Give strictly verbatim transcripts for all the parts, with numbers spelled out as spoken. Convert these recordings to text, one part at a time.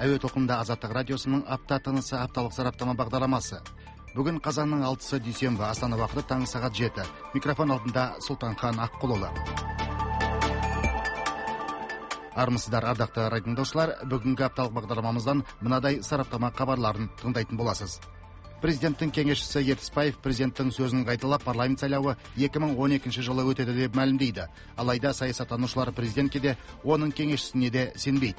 Әуе толқынында Азаттық радиосының апта тынысы апталық сараптама бағдарламасы. Бүгін қазанның алтысы дүйсенбі, Астана уақыты таңғы сағат жеті. Микрофон алдында Сұлтанхан Аққұлұлы. Армысыздар, ардақты радиотыңдаушылар, бүгінгі апталық бағдарламамыздан мынадай сараптама хабарларын тыңдайтын боласыз. Президенттің кеңесшісі Ертісбаев президенттің сөзін қайталап, парламент сайлауы екі мың он екінші жылы өтеді деп мәлімдейді. Алайда саясаттанушылар президентке де, оның кеңесшісіне де сенбейді.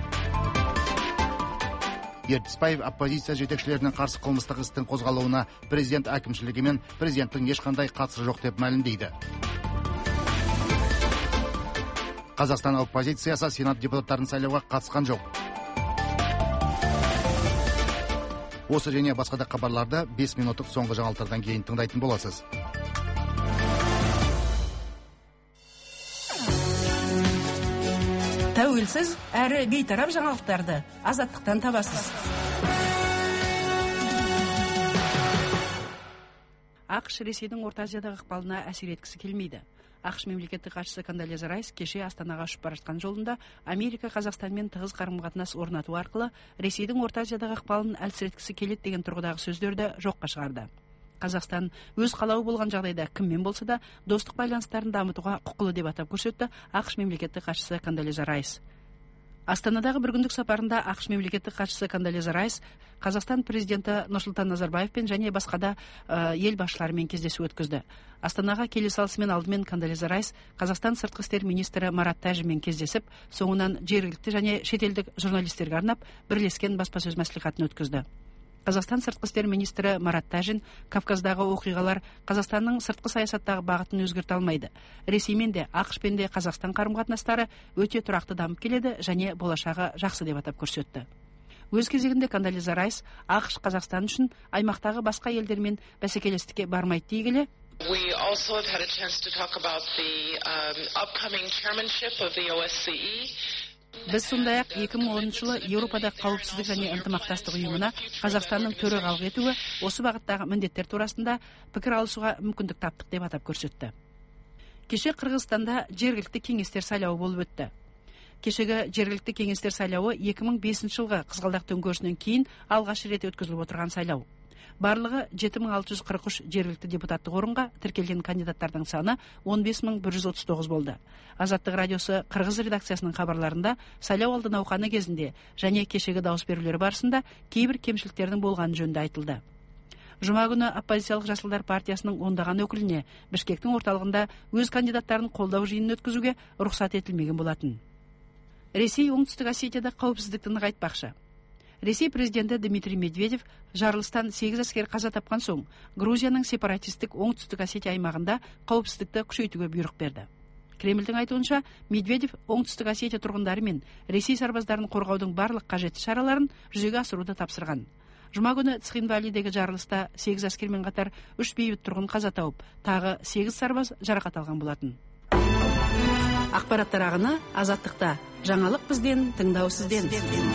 Ертісбаев оппозиция жетекшілерінің қарсы қылмыстық істің қозғалуына президент әкімшілігі мен президенттің ешқандай қатысы жоқ деп мәлімдейді. Қазақстан оппозициясы сенат депутаттарын сайлауға қатысқан жоқ. Осы және басқа да хабарларды бес минуттық соңғы жаңалықтардан кейін тыңдайтын боласыз. Тәуелсіз әрі бейтарап жаңалықтарды Азаттықтан табасыз. ақш Ресейдің Орта Азиядағы ықпалына әсер еткісі келмейді. ақш мемлекеттік хатшысы Кондолиза Райс кеше Астанаға ұшып бара жатқан жолында Америка Қазақстанмен тығыз қарым-қатынас орнату арқылы Ресейдің Орта Азиядағы ықпалын әлсіреткісі келеді деген тұрғыдағы сөздерді жоққа шығарды. Қазақстан өз қалауы болған жағдайда кіммен болса да достық байланыстарын дамытуға құқылы деп атап көрсетті ақш мемлекеттік хатшысы Кондолиза Райс. Астанадағы бір күндік сапарында ақш мемлекеттік хатшысы Кондолиза Райс Қазақстан президенті Нұрсұлтан Назарбаевпен және басқа да ә, ел басшыларымен кездесу өткізді. Астанаға келе салысымен алдымен Кондолиза Райс Қазақстан сыртқы істер министрі Марат Тәжинмен кездесіп, соңынан жергілікті және шетелдік журналистерге арнап бірлескен баспасөз мәслихатын өткізді. Қазақстан сыртқы істер министрі Марат Тәжин Кавказдағы оқиғалар Қазақстанның сыртқы саясаттағы бағытын өзгерте алмайды. Ресеймен де ақшпен де Қазақстан қарым-қатынастары өте тұрақты дамып келеді және болашағы жақсы деп атап көрсетті. Өз кезегінде Кондолиза Райс ақш Қазақстан үшін аймақтағы басқа елдермен бәсекелестікке бармайды дей келе, We also have had a chance to talk about the um, upcoming chairmanship of the O S C E. Біз сондай-ақ екі мың оныншы жылы Еуропада қауіпсіздік және ынтымақтастық ұйымына Қазақстанның төрағалық етуі осы бағыттағы міндеттер турасында пікір алысуға мүмкіндік таптық деп атап көрсетті. Кеше Қырғызстанда жергілікті кеңестер сайлауы болып өтті. Кешегі жергілікті кеңестер сайлауы екі мың бесінші жылғы Қызғалдақ төңкерісінен кейін алғаш рет өткізіліп отырған сайлау. Барлығы жеті мың алты жүз қырық үш жергілікті депутаттық орынға тіркелген кандидаттардың саны он бес мың бір жүз отыз тоғыз болды. Азаттық радиосы Қырғыз редакциясының хабарларында сайлау алды науқаны кезінде және кешегі дауыс берулер барысында кейбір кемшіліктердің болғаны жөнінде айтылды. Жұма күні оппозициялық Жасылдар партиясының ондаған өкіліне Бішкектің орталығында өз кандидаттарын қолдау жиынын өткізуге рұқсат етілмеген болатын. Ресей Оңтүстік Осетияда қауіпсіздікті нығайтпақшы. Ресей президенті Дмитрий Медведев жарылыстан сегіз әскер қаза тапқан соң Грузияның сепаратистік Оңтүстік Осетия аймағында қауіпсіздікті күшейтуге бұйрық берді. Кремльдің айтуынша, Медведев Оңтүстік Осетия тұрғындары мен Ресей сарбаздарын қорғаудың барлық қажетті шараларын жүзеге асыруды тапсырған. Жұма күні Цхинвалидегі жарылыста сегіз әскермен қатар үш бейбіт тұрғын қаза тауып, тағы сегіз сарбаз жарақат алған болатын. Ақпараттар ағыны Азаттықта. Жаңалық бізден, тыңдау сізден.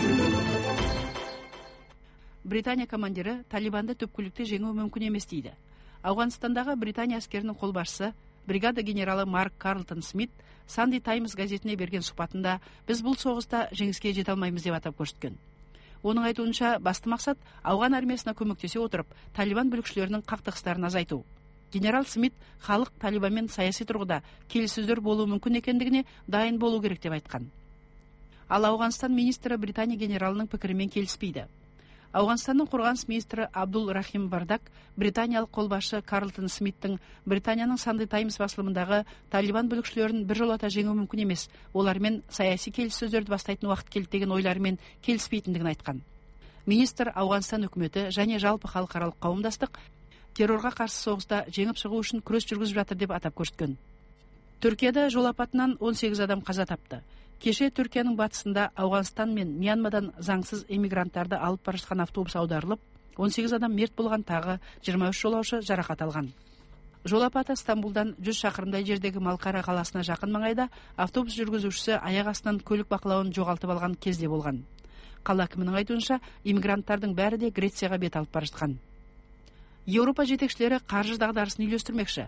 Британия командирі Талибанды түпкілікті жеңу мүмкін емес дейді. Ауғанстандағы Британия әскерінің қолбасшысы бригада генералы Марк Карлтон Смит Sunday Times газетіне берген сұхбатында біз бұл соғыста жеңіске жете алмаймыз деп атап көрсеткен. Оның айтуынша басты мақсат ауған армиясына көмектесе отырып Талибан бүлікшілерінің қақтығыстарын азайту. Генерал Смит халық Талибанмен саяси тұрғыда келіссөздер болуы мүмкін екендігіне дайын болу керек деп айтқан. Ал Ауғанстан министрі Британия генералының пікірімен келіспейді. Ауғанстанның қорғаныс министрі Абдул Рахим Бардак британиялық қолбасшы Карлтон Смиттің Британияның Sunday Times басылымындағы Талибан бүлікшілерін біржолата жеңу мүмкін емес, олармен саяси келіссөздерді бастайтын уақыт келді деген ойларымен келіспейтіндігін айтқан. Министр Ауғанстан үкіметі және жалпы халықаралық қауымдастық террорға қарсы соғыста жеңіп шығу үшін күрес жүргізіп жатыр деп атап көрсеткен. Түркияда жол апатынан он сегіз адам қаза тапты. Кеше Түркияның батысында Ауғанстан мен Мьянмадан заңсыз эмигранттарды алып бара жатқан автобус аударылып, он сегіз адам мерт болған, тағы жиырма үш жолаушы жарақат алған. Жол апаты Стамбулдан жүз шақырымдай жердегі Малқара қаласына жақын маңайда автобус жүргізушісі аяқ астынан көлік бақылауын жоғалтып алған кезде болған. Қала әкімінің айтуынша, иммигранттардың бәрі де Грецияға бет алып бара жатқан. Еуропа жетекшілері қаржы дағдарысын үйлестірмекші.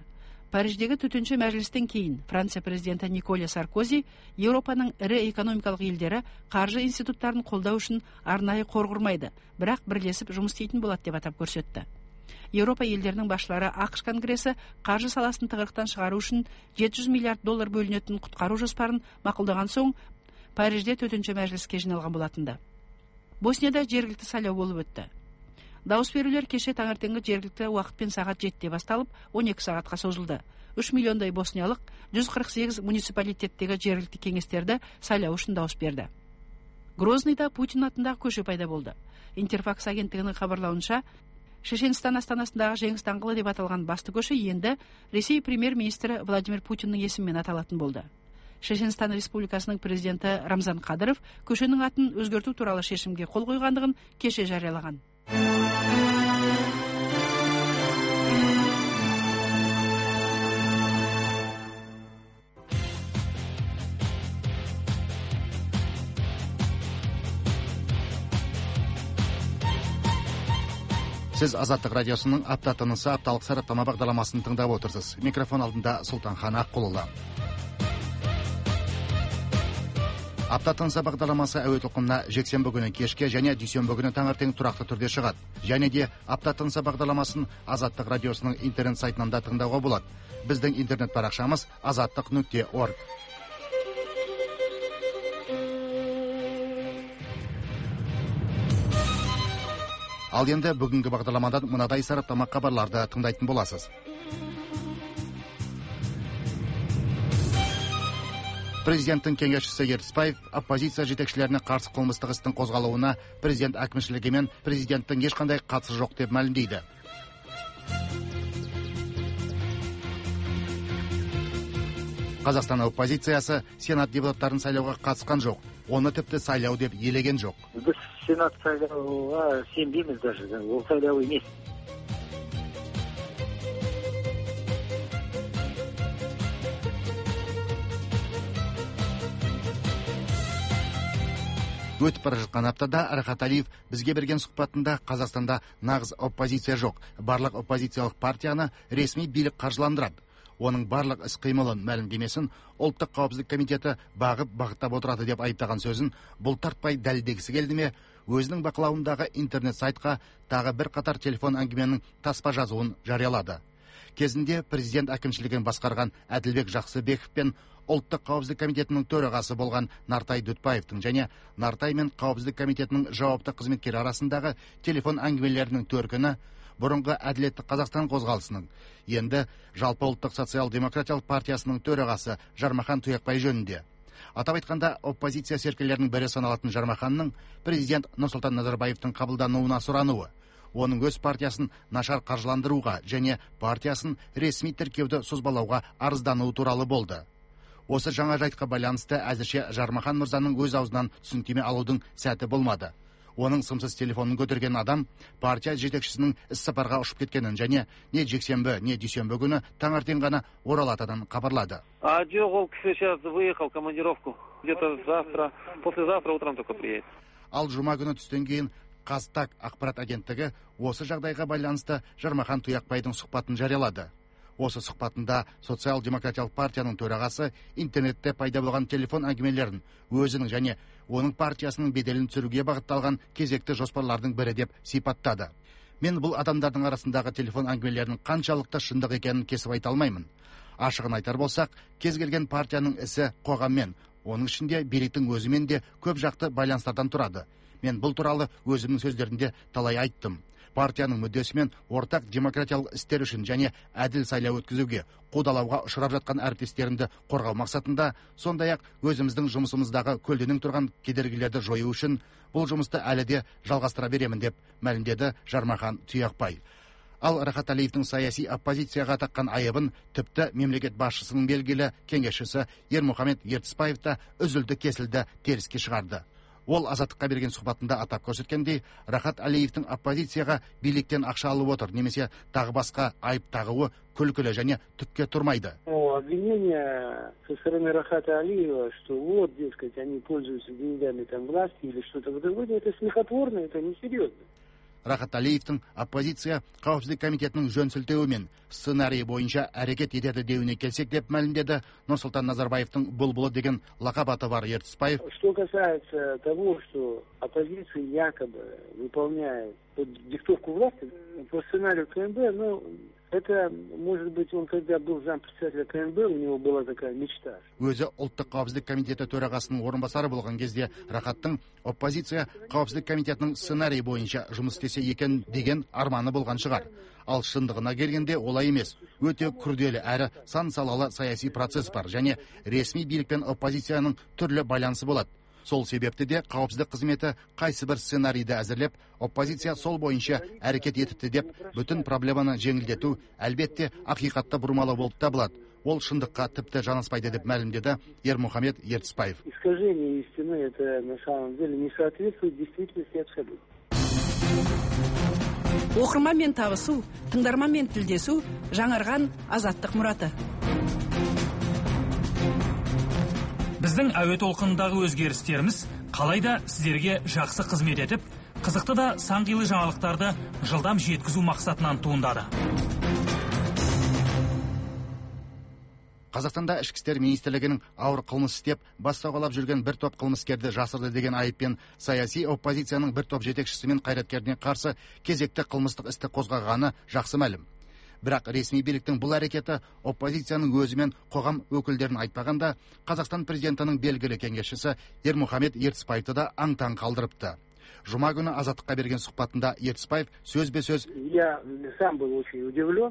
Париждегі төтенше мәжілістен кейін Франция президенті Николя Саркози Еуропаның ірі экономикалық елдері қаржы институттарын қолдау үшін арнайы қор құрмайды, бірақ бірлесіп жұмыс істейтін болады деп атап көрсетті. Еуропа елдерінің басшылары ақш Конгресі қаржы саласын тығырықтан шығару үшін жеті жүз миллиард доллар бөлінетін құтқару жоспарын мақұлдаған соң Парижде төтенше мәжіліске жиналған болатынды. Боснияда жергілікті сайлау болып өтті. Дауыс берулер кеше таңертеңгі жергілікті уақытпен сағат жетіде басталып, он екі сағатқа созылды. үш миллиондай босниялық жүз қырық сегіз муниципалитеттегі жергілікті кеңестерді сайлау үшін дауыс берді. Грознийда Путин атындағы көше пайда болды. Интерфакс агенттігінің хабарлауынша, Шешенстан астанасындағы Жеңіс даңғылы деп аталған басты көше енді Ресей премьер-министрі Владимир Путиннің есімімен аталатын болды. Шешенстан Республикасының президенті Рамзан Кадыров көшенің атын өзгерту туралы шешімге қол қойғандығын кеше жариялаған. Сіз Азаттық радиосының апта тынысы апталық сараптама бағдарламасын тыңдап отырсыз. Микрофон алдында Сұлтанхан Аққұлұлы. Апта тынысы бағдарламасы әуе толқынына жексенбі күні кешке және дүйсенбі күні таңертең тұрақты түрде шығады. Және де апта тынысы бағдарламасын Азаттық радиосының интернет сайтынан да тыңдауға болады. Біздің интернет парақшамыз азаттық нүкте орг. Ал енді бүгінгі бағдарламадан мынадай сараптама хабарларды тыңдайтын боласыз. Президенттің кеңесшісі Ертісбаев оппозиция жетекшілеріне қарсы қылмыстық істің қозғалуына президент әкімшілігі мен президенттің ешқандай қатысы жоқ деп мәлімдейді. Қазақстан оппозициясы сенат депутаттарын сайлауға қатысқан жоқ. Оны тіпті сайлау деп елеген жоқ. Біз сенат сайлауға сенбейміз даже, ол сайлау емес. Өтіп бара жатқан аптада Рахат Алиев бізге берген сұхбатында Қазақстанда нағыз оппозиция жоқ. Барлық оппозициялық партияны ресми билік қаржыландырады. Оның барлық іс-қимылын мәлімдемесін ұлттық қауіпсіздік комитеті бағып бағыттап отырады деп айыптаған сөзін бұлтартпай дәлелдегісі келді ме, өзінің бақылауындағы интернет сайтқа тағы бір қатар телефон әңгіменің таспа жазуын жариялады. Кезінде президент әкімшілігін басқарған Әділбек Жақсыбеков пен ұлттық қауіпсіздік комитетінің төрағасы болған Нартай Дүтбаевтың және Нартай мен қауіпсіздік комитетінің жауапты қызметкері арасындағы телефон әңгімелерінің төркіні бұрынғы Әділетті Қазақстан қозғалысының, енді жалпы ұлттық социал-демократиялық партиясының төрағасы Жармахан Тұяқбай жөнінде. Атап айтқанда, оппозиция серкелерінің бірі саналатын Жармаханның президент Нұрсұлтан Назарбаевтың қабылдануына сұрануы, оның өз партиясын нашар қаржыландыруға және партиясын ресми тіркеуді созбалауға арыздануы туралы болды. Осы жаңа жайтқа байланысты әзірше Жармахан мырзаның өз аузынан түсініктеме алудың сәті болмады. Оның сымсыз телефонын көтерген адам партия жетекшісінің іс-сапарға ұшып кеткенін және не жексенбі, не дүйсенбі күні таңертең ғана оралатынын хабарлады. А жоқ, ол кісі сейчас выехал командировку. Где-то завтра, послезавтра утром только приедет. Ал жұма күні түстен кейін Қазтаг ақпарат агенттігі осы жағдайға байланысты Жармахан Тұяқбайдың сұхбатын жариялады. Осы сұхбатында социал-демократиялық партияның төрағасы интернетте пайда болған телефон әңгімелерін өзінің және оның партиясының беделін түсіруге бағытталған кезекті жоспарлардың бірі деп сипаттады. Мен бұл адамдардың арасындағы телефон әңгімелерінің қаншалықты шындық екенін кесіп айта алмаймын. Ашығын айтар болсақ, кез келген партияның ісі қоғаммен, оның ішінде биліктің өзімен де көп жақты байланыстардан тұрады. Мен бұл туралы өзімнің сөздерінде талай айттым. Партияның мүддесімен ортақ демократиялық істер үшін және әділ сайлау өткізуге, қудалауға ұшырап жатқан әріптестерімді қорғау мақсатында, сондай-ақ өзіміздің жұмысымыздағы көлденең тұрған кедергілерді жою үшін бұл жұмысты әлі де жалғастыра беремін деп мәлімдеді Жармахан Тұяқбай. Ал Рахат Алиевтің саяси оппозицияға таққан айыбын тіпті мемлекет басшысының белгілі кеңесшісі Ермұхамед Ертісбаев та үзілді кесілді теріске шығарды. Ол Азаттыққа берген сұхбатында атап көрсеткендей, Рахат Алиевтің оппозицияға биліктен ақша алып отыр, немесе тағы басқа айып тағуы күлкілі және түкке тұрмайды. Обвинение со стороны Рахата Алиева, что вот, дескать, они пользуются деньгами там власти или что-то в этом роде, это смехотворно, это несерьезно. Рахат Алиевтің оппозиция қауіпсіздік комитетінің жөн сілтеуімен сценарий бойынша әрекет етеді деуіне келсек деп мәлімдеді Нұрсұлтан Назарбаевтың бұлбұлы деген лақап аты бар Ертісбаев. Что касается того, что оппозиция якобы выполняет диктовку власти по сценарию КНБ, ну, это, может быть, он когда был зампредседателя КНБ, у него была такая мечта. Өзі ұлттық қауіпсіздік комитеті төрағасының орынбасары болған кезде Рахаттың оппозиция қауіпсіздік комитетінің сценарий бойынша жұмыс істесе екен деген арманы болған шығар. Ал шындығына келгенде олай емес. Өте күрделі әрі сан салалы саяси процесс бар және ресми билік пен оппозицияның түрлі байланысы болады. Сол себепті де қауіпсіздік қызметі қайсы бір сценарийді әзірлеп, оппозиция сол бойынша әрекет етіпті деп, бүтін проблеманы жеңілдету әлбетте ақиқатта бұрмалы болып табылады. Ол шындыққа тіпті жанаспайды деп мәлімдеді Ермұхамед Ертісбаев. Искажение истины это на самом деле не соответствует действительности абсолютно. Оқырманмен табысу, тыңдарманмен тілдесу, жаңарған азаттық мұраты. Біздің әуе толқынындағы өзгерістеріміз қалайда сіздерге жақсы қызмет етіп, қызықты да саңғилы жаңалықтарды жылдам жеткізу мақсатынан туындады. Қазақстанда ішкі істер министрлігінің ауыр қылмыс істеп, бас сауғалап жүрген бір топ қылмыскерді жасырды деген айыппен саяси оппозицияның бір топ жетекшісі мен қайраткеріне қарсы кезекті қылмыстық істі қозғағаны жақсы мәлім. Бірақ ресми биліктің бұл әрекеті оппозицияның өзі мен қоғам өкілдерін айтпағанда, Қазақстан президентінің белгілі кеңесшісі Ермұхамед Ертісбаевты да аң-таң қалдырыпты. Жұма күні Азаттыққа берген сұхбатында Ертісбаев сөзбе-сөз: Я сам был очень удивлен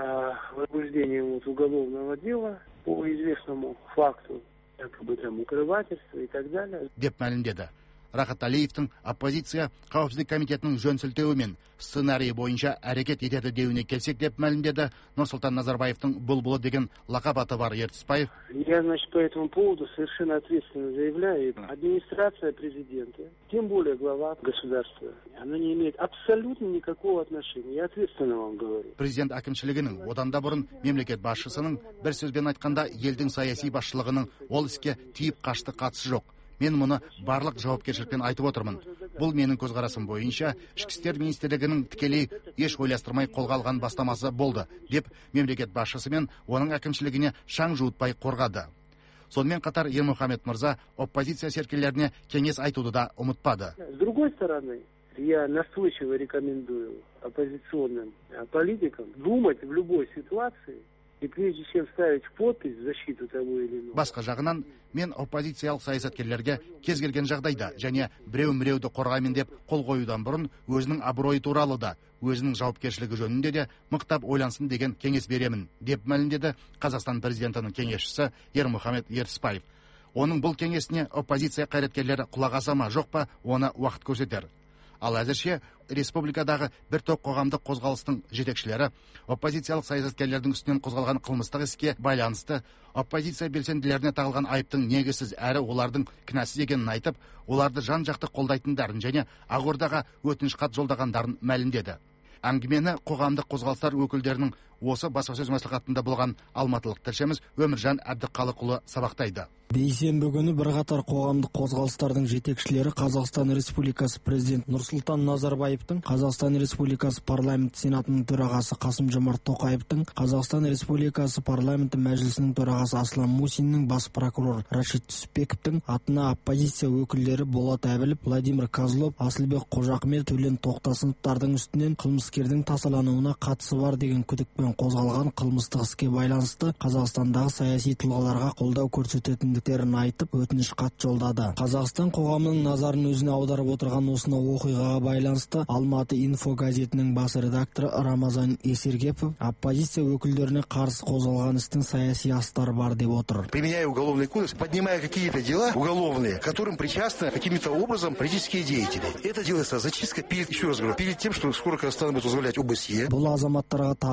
возбуждением уголовного дела по известному факту, якобы там укрывательства и так далее. деп мәлімдеді. Рахат Алиевтің оппозиция қауіпсіздік комитетінің жөн сілтеуімен сценарий бойынша әрекет етеді деуіне келсек деп мәлімдеді Нұрсұлтан Назарбаевтың бұлбұлы деген лақап аты бар Ертісбаев. Я, значит, по этому поводу совершенно ответственно заявляю, администрация президента, тем более глава государства, она не имеет абсолютно никакого отношения. Я ответственно вам говорю. Президент әкімшілігінің, одан да бұрын мемлекет басшысының, бір сөзбен айтқанда елдің саяси басшылығының ол іске тиіп қашты қатысы жоқ. Мен мұны барлық жауапкершілікпен айтып отырмын. Бұл менің көзқарасым бойынша ішкі істер министрлігінің тікелей еш ойластырмай қолға алған бастамасы болды, деп мемлекет басшысы мен оның әкімшілігіне шаң жуытпай қорғады. Сонымен қатар Ермұхамед мырза оппозиция серкелеріне кеңес айтуды да ұмытпады. С другой стороны, я настойчиво рекомендую оппозиционным политикам думать в любой ситуации, и прежде чем ставить подпись в защиту того или иного. Басқа жағынан, мен оппозициялық саясаткерлерге кез келген жағдайда және біреу-міреуді қорғаймын деп қол қоюдан бұрын өзінің абыройы туралы да, өзінің жауапкершілігі жөнінде де мықтап ойлансын деген кеңес беремін, деп мәлімдеді Қазақстан президентінің кеңесшісі Ермұхамед Ертісбаев. Оның бұл кеңесіне оппозиция қайраткерлері құлақ аса ма жоқ па, оны уақыт көрсетер. Ал әзірше республикадағы бір топ қоғамдық қозғалыстың жетекшілері оппозициялық саясаткерлердің үстінен қозғалған қылмыстық іске байланысты оппозиция белсенділеріне тағылған айыптың негізсіз әрі олардың кінәсіз екенін айтып, оларды жан-жақты қолдайтындарын және Ақордаға өтініш хат жолдағандарын мәлімдеді. Әңгімені қоғамдық қозғалыстар өкілдерінің осы баспасөз мәслихатында болған алматылық тілшіміз Өміржан Әбдіқалықұлы сабақтайды. Бейсенбі күні бірқатар қоғамдық қозғалыстардың жетекшілері Қазақстан Республикасы президенті Нұрсұлтан Назарбаевтың, Қазақстан Республикасы парламент сенатының төрағасы Қасым-Жомарт Тоқаевтың, Қазақстан Республикасы парламенті мәжілісінің төрағасы Аслан Мусиннің, бас прокурор Рашид Түсіпбековтың атына оппозиция өкілдері Болат Әбілов, Владимир Козлов, Асылбек Қожақмет, Төлен Тоқтасыновтардың үстінен қылмыскердің тасалануына қатысы бар деген күдікпен қозғалған қылмыстық іске байланысты Қазақстандағы саяси тұлғаларға қолдау көрсететін айтып өтініш хат жолдады. Қазақстан қоғамының назарын өзіне аударып отырған осынау оқиғаға байланысты Алматы инфо газетінің бас редакторы Рамазан Есергепов оппозиция өкілдеріне қарсы қозғалған істің саяси астары бар деп отыр. Применяя уголовный кодекс, поднимая какие-то дела уголовные, которым причастны каким-то образом политические деятели. Это делается зачистка перед, еще раз говорю, перед тем, что скоро Казахстан будет возглавлять ОБСЕ. Бұл азаматтарға тағылып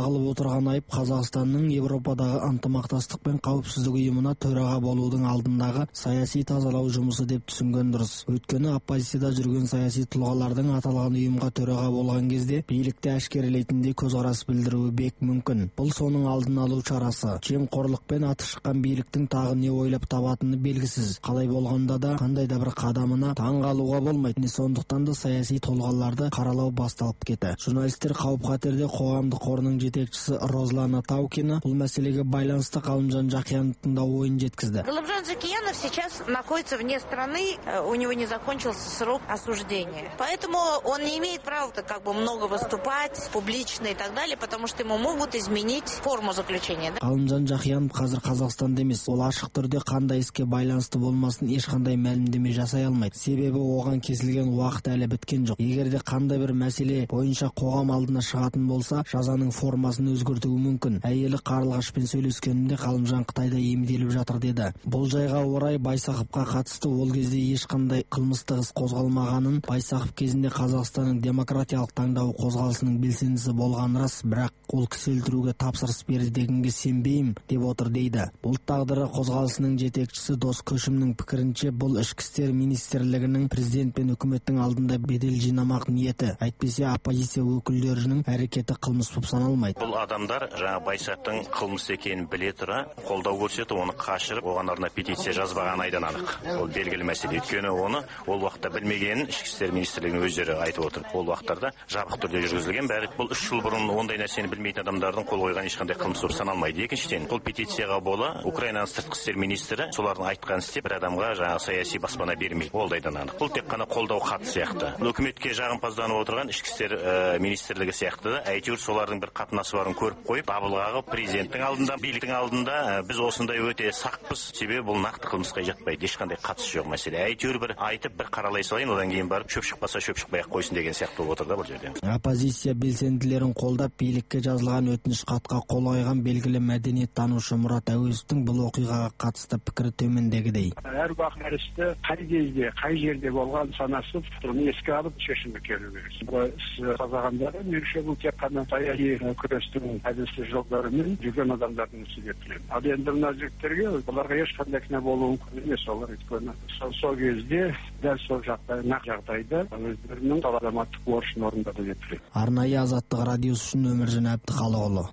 отырған айып Қазақстанның Европадағы ынтымақтастық пен қауіпсіздік ұйымына төраға болудың алдындағы саяси тазалау жұмысы деп түсінген дұрыс. Өйткені оппозицияда жүрген саяси тұлғалардың аталған ұйымға төраға болған кезде билікті әшкерелейтіндей көзқарас білдіруі бек мүмкін. Бұл соның алдын алу шарасы. Жемқорлықпен аты шыққан биліктің тағы не ойлап табатыны белгісіз. Қалай болғанда да қандай да бір қадамына таң қалуға болмайды. Сондықтан да саяси тұлғаларды қаралау басталып кетті. Журналистер қауіп-қатерде қоғамдық қорының жетекшісі Розлана Таукина бұл мәселеге байланысты Қалымжан Жақияновтың да ойын жеткізді. Қалымжан Жақиянов сейчас находится вне страны, у него не закончился срок осуждения. Поэтому он не имеет права как бы много выступать, публично и так далее, потому что ему могут изменить форму заключения. Қалымжан Жақиянов қазір Қазақстанда емес. Ол ашық түрде қандай іске байланысты болмасын ешқандай мәлімдеме жасай алмайды. Себебі оған кесілген уақыт әлі біткен жоқ. Егер де қандай бір мәселе бойынша қоғам алдына шығатын болса, жазаның формасын өзгертуі мүмкін. Әйелі қарлығашпен сөйлескенінде Қалымжан Қытайда емделіп жатыр деді. Бұл жайға орай Байсақовқа қатысты ол кезде ешқандай қылмыстық іс қозғалмағанын, Байсақов кезінде Қазақстанның демократиялық таңдау қозғалысының белсендісі болған рас, бірақ ол кісі өлтіруге тапсырыс берді дегенге сенбеймін деп отыр дейді. Бұл тағдыры қозғалысының жетекшісі Дос Көшімнің пікірінше, бұл ішкі істер министрлігінің президент пен үкіметтің алдында бедел жинамақ ниеті. Әйтпесе оппозиция өкілдерінің әрекеті қылмыс болып саналмайды. Бұл адамдар жаңа Байсақтың қылмыс екенін біле тұра қолдау көрсетіп, оны қашырып, оған арнап петиция жазбаған айдан анық. Ол белгілі мәселе. Өйткені оны ол уақытта білмегенін ішкі істер министрлігінің өздері айтып отыр. Ол уақыттарда жабық түрде жүргізілген. Бәрі бұл үш жыл бұрын ондай нәрсені білмейтін адамдардың қол қойған ешқандай қылмыс болып саналмайды. Екіншіден, бұл петицияға бола Украинаның сыртқы істер министрі солардың айтқан істеп бір адамға жаңа саяси баспана бермейді. Ол да айдан анық. Бұл тек қана қолдау хаты сияқты. Үкіметке жағымпазданып отырған ішкі істер ә, министрлігі сияқты да әйтеуір солардың бір қатынасы барын көріп қойып, дабыл қағып президенттің алдында, биліктің алдында ә, біз осындай өте сақпыз. Себебі бұл нақты қылмысқа жатпайды. Ешқандай қатысы жоқ мәселе. Әйтеуір бір айтып, бір қаралай салайын, одан кейін барып шөп шықпаса шөп шықпай ақ қойсын деген сияқты болып отыр да бұл жерде. Оппозиция белсенділерін қолдап, билікке жазылған өтініш хатқа қол қойған белгілі мәдениеттанушы Мұрат Әуезовтің бұл оқиғаға қатысты пікірі төмендегідей. Әр уақыт істі қай кезде, қай жерде болған санасы тұрын еске алып шешімі келу керек. Бұл қазағандары меніңше бұл тек қана саяси күрестің әдісі жолдарымен жүрген адамдардың ісі деп білемін. Ал енді мына жігіттерге бұларға ешқандай кінә болуы мүмкін емес. Олар өйткені сол кезде дәл сол жағдай, нақ жағдайда өздерінің азаматтық борышын орындады деп білемін. Арнайы Азаттық радиосы үшін Өміржан Әбдіхалықұлы.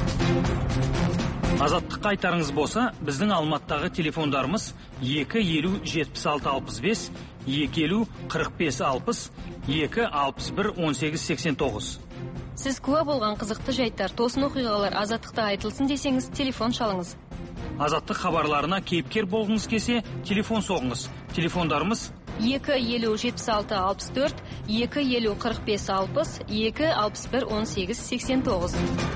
Азаттыққа айтарыңыз болса, біздің Алматыдағы телефондарымыз екі елу жетпіс алты алпыс бес, екі елу қырық бес алпыс, екі алпыс бір он сегіз сексен тоғыз. Сіз куә болған қызықты жайттар, тосын оқиғалар Азаттықта айтылсын десеңіз, телефон шалыңыз. Азаттық хабарларына кейіпкер болғыңыз келсе, телефон соғыңыз. Телефондарымыз екі елу жетпіс алты алпыс төрт, екі елу қырық бес алпыс, екі алпыс бір он сегіз сексен тоғыз.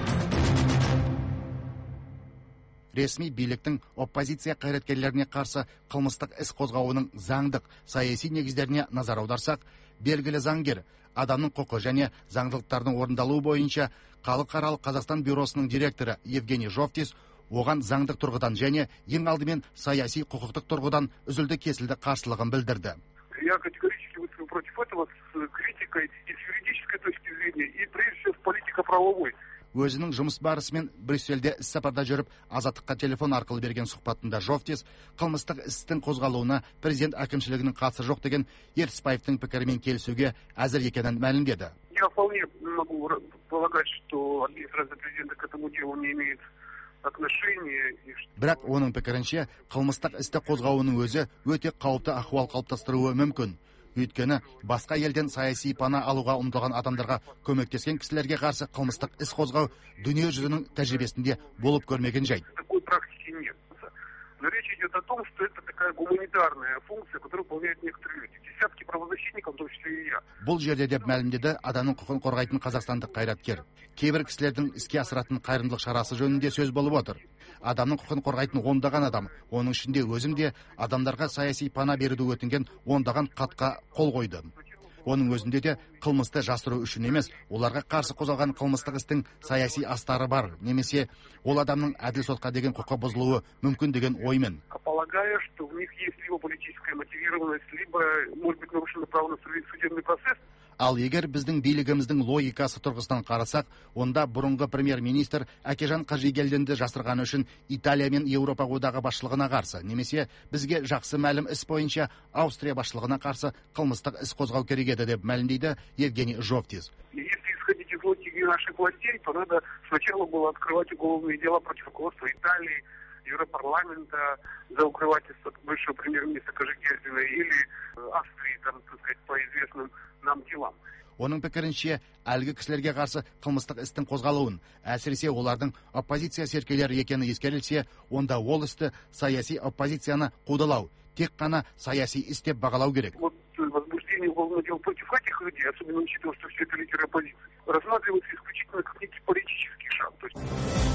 Ресми биліктің оппозиция қайраткерлеріне қарсы қылмыстық іс қозғауының заңдық саяси негіздеріне назар аударсақ, белгілі заңгер, адамның құқы және заңдылықтардың орындалуы бойынша Халықаралық Қазақстан бюросының директоры Евгений Жовтис оған заңдық тұрғыдан және ең алдымен саяси құқықтық тұрғыдан үзілді кесілді қарсылығын білдірді. Я категорически выступлю против этого с критикой и с юридической точки зрения, и прежде всего с политико-правовой. Өзінің жұмыс барысымен Брюссельде іс-сапарда жүріп, Азаттыққа телефон арқылы берген сұхбатында Жовтис қылмыстық істің қозғалуына президент әкімшілігінің қатысы жоқ деген Ертісбаевтың пікірімен келісуге әзір екенін мәлімдеді. Я вполне могу полагать, что администрация президента к этому делу не имеет отношения. Бірақ оның пікірінше қылмыстық істі қозғауының өзі өте қауіпті ахуал қалыптастыруы мүмкін. Өйткені басқа елден саяси пана алуға ұмтылған адамдарға көмектескен кісілерге қарсы қылмыстық іс қозғау дүние жүзінің тәжірибесінде болып көрмеген жайт. Такой практики нет. Но речь идет о том, что это такая гуманитарная функция, которую выполняют некоторые люди. Десятки правозащитников, в том числе и я. Бұл жерде деп мәлімдеді адамның құқын қорғайтын қазақстандық қайраткер. Кейбір кісілердің іске асыратын қайырымдылық шарасы жөнінде сөз болып отыр. Адамның құқын қорғайтын ондаған адам, оның ішінде өзім де адамдарға саяси пана беруді өтінген ондаған хатқа қол қойды. Оның өзінде де қылмысты жасыру үшін емес, оларға қарсы қозғалған қылмыстық істің саяси астары бар, немесе ол адамның әділ сотқа деген құқы бұзылуы мүмкін деген оймен. Полагаю, что у них есть либо политическая мотивированность, либо, может быть, нарушено право на судебный процесс. Ал егер біздің билігіміздің логикасы тұрғысынан қарасақ, онда бұрынғы премьер-министр Әкежан Қажигелдинді жасырғаны үшін Италия мен Еуропа одағы басшылығына қарсы, немесе бізге жақсы мәлім іс бойынша Австрия басшылығына қарсы қылмыстық іс қозғау керек еді деп мәлімдейді Евгений Жовтис. Если исходить из логики наших властей, то надо сначала было открывать уголовные дела против руководства Италии, Европарламента за укрывательство бывшего премьер-министра Кожегельдина или Австрии, там, так сказать, по известным нам делам. Оның пікірінше, әлгі кісілерге қарсы қылмыстық істің қозғалуын, әсіресе олардың оппозиция серкелері екені ескерілсе, онда ол істі саяси оппозицияны қудалау, тек қана саяси іс деп бағалау керек. Вот возбуждение уголовного дела против этих людей, особенно учитывая, что все это лидеры оппозиции, рассматривается исключительно как некий политический шаг. То есть...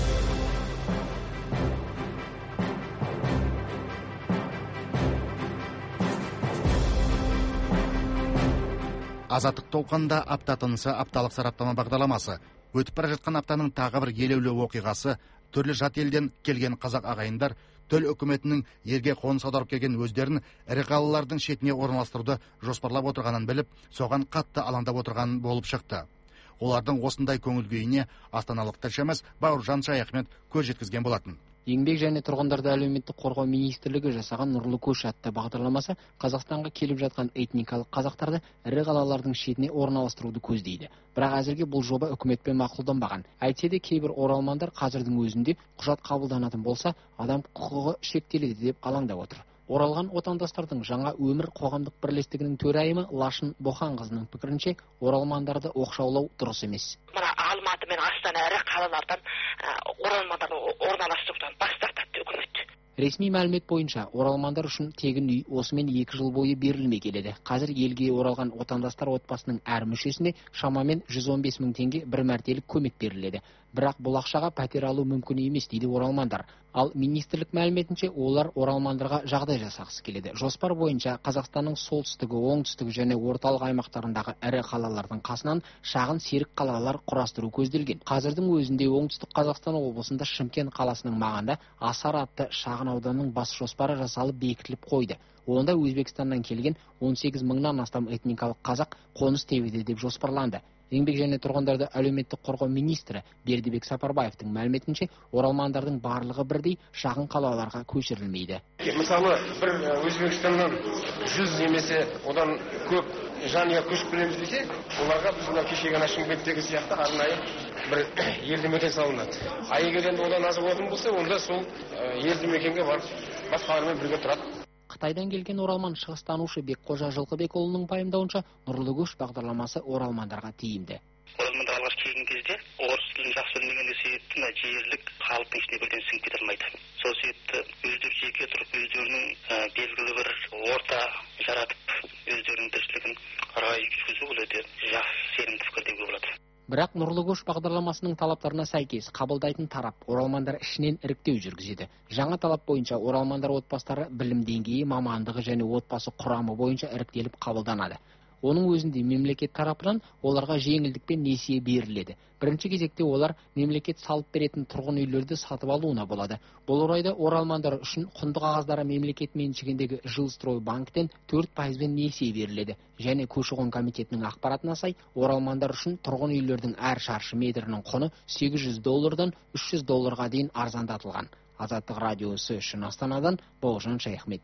Азаттық толқында апта тынысы апталық сараптама бағдарламасы. Өтіп бара жатқан аптаның тағы бір елеулі оқиғасы, түрлі жат елден келген қазақ ағайындар төл үкіметінің ерге қоныс аударып келген өздерін ірі қалалардың шетіне орналастыруды жоспарлап отырғанын біліп, соған қатты алаңдап отырған болып шықты. Олардың осындай көңіл күйіне астаналық тілшіміз Бауыржан Шаяхмет көз жеткізген болатын. Еңбек және тұрғындарды әлеуметтік қорғау министрлігі жасаған Нұрлы көш атты бағдарламасы Қазақстанға келіп жатқан этникалық қазақтарды ірі қалалардың шетіне орналастыруды көздейді. Бірақ әзірге бұл жоба үкіметпен мақұлданбаған. Әйтсе де кейбір оралмандар қазірдің өзінде құжат қабылданатын болса, адам құқығы шектеледі деп алаңдап отыр. Оралған отандастардың жаңа өмір қоғамдық бірлестігінің төрайымы Лашын Боханқызының пікірінше, оралмандарды оқшаулау дұрыс емес. Мына Алматы мен Астана ірі қалалардан оралмандарды орналастырудан бас тартады үкімет. Ресми мәлімет бойынша, оралмандар үшін тегін үй осымен екі жыл бойы берілмей келеді. Қазір елге оралған отандастар отбасының әр мүшесіне шамамен жүз он бес мың теңге бір мәртелік көмек беріледі. Бірақ бұл ақшаға пәтер алу мүмкін емес дейді оралмандар. Ал министрлік мәліметінше, олар оралмандарға жағдай жасағысы келеді. Жоспар бойынша Қазақстанның солтүстігі, оңтүстігі және орталық аймақтарындағы ірі қалалардың қасынан шағын серік қалалар құрастыру көзделген. Қазірдің өзінде оңтүстік Қазақстан облысында Шымкент қаласының маңында Асар атты шағын ауданның бас жоспары жасалып бекітіліп қойды. Онда Өзбекстаннан келген он сегіз мыңнан астам этникалық қазақ қоныс тебеді деп жоспарланды. Еңбек және тұрғындарды әлеуметтік қорғау министрі Бердібек Сапарбаевтың мәліметінше, оралмандардың барлығы бірдей шағын қалаларға көшірілмейді. Мысалы, бір Өзбекстаннан жүз немесе одан көп жанұя көшіп келеміз десе, оларға біз мына кешегі ана Шымкенттегі сияқты арнайы бір елді мекен салынады. А егер одан аз болатын болса, онда сол елді мекенге барып басқалармен бірге тұрады. Қытайдан келген оралман шығыстанушы Бекқожа Жылқыбекұлының пайымдауынша, Нұрлы көш бағдарламасы оралмандарға тиімді. Оралмандар алғаш келген кезде орыс тілін жақсы білмеген себепті жерлік халықтың ішіне бірден сіңіп кете алмайды. Сол себепті өздері жеке тұрып өздерінің белгілі бір орта жаратып өздерінің тіршілігін рай жүргізу бұл өте жақсы сенімді пікір деуге болады. Бірақ Нұрлы көш бағдарламасының талаптарына сәйкес қабылдайтын тарап оралмандар ішінен іріктеу жүргізеді. Жаңа талап бойынша оралмандар отбасылары білім деңгейі, мамандығы және отбасы құрамы бойынша іріктеліп қабылданады. Оның өзінде мемлекет тарапынан оларға жеңілдікпен несие беріледі. Бірінші кезекте олар мемлекет салып беретін тұрғын үйлерді сатып алуына болады. Бұл орайда оралмандар үшін құнды қағаздары мемлекет меншігіндегі Жилстрой банктен төрт пайызбен несие беріледі. Және көші-қон комитетінің ақпаратына сай, оралмандар үшін тұрғын үйлердің әр шаршы метрінің құны сегіз жүз доллардан үш жүз долларға дейін арзандатылған. Азаттық радиосы үшін Астанадан Бауыржан Шаяхмет.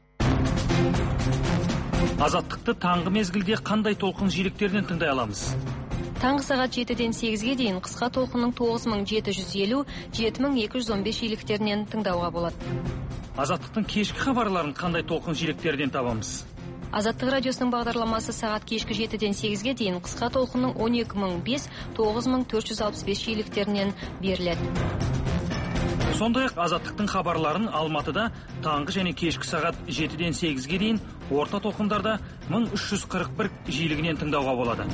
Азаттықты таңғы мезгілде қандай толқын жиіліктерінен тыңдай аламыз? Таңғы сағат жетіден сегізге дейін қысқа толқынның тоғыз мың жеті жүз елу - жеті мың екі жүз он бес жиіліктерінен тыңдауға болады. Азаттықтың кешкі хабарларын қандай толқын жиіліктерінен табамыз? Азаттық радиосының бағдарламасы сағат кешкі жетіден сегізге дейін қысқа толқынның он екі мың бес - тоғыз мың төрт жүз алпыс бес жиіліктерінен беріледі. Сондай-ақ Азаттықтың хабарларын Алматыда таңғы және кешкі сағат жетіден сегізге дейін орта толқындарда мың үш жүз қырық бір жиілігінен тыңдауға болады.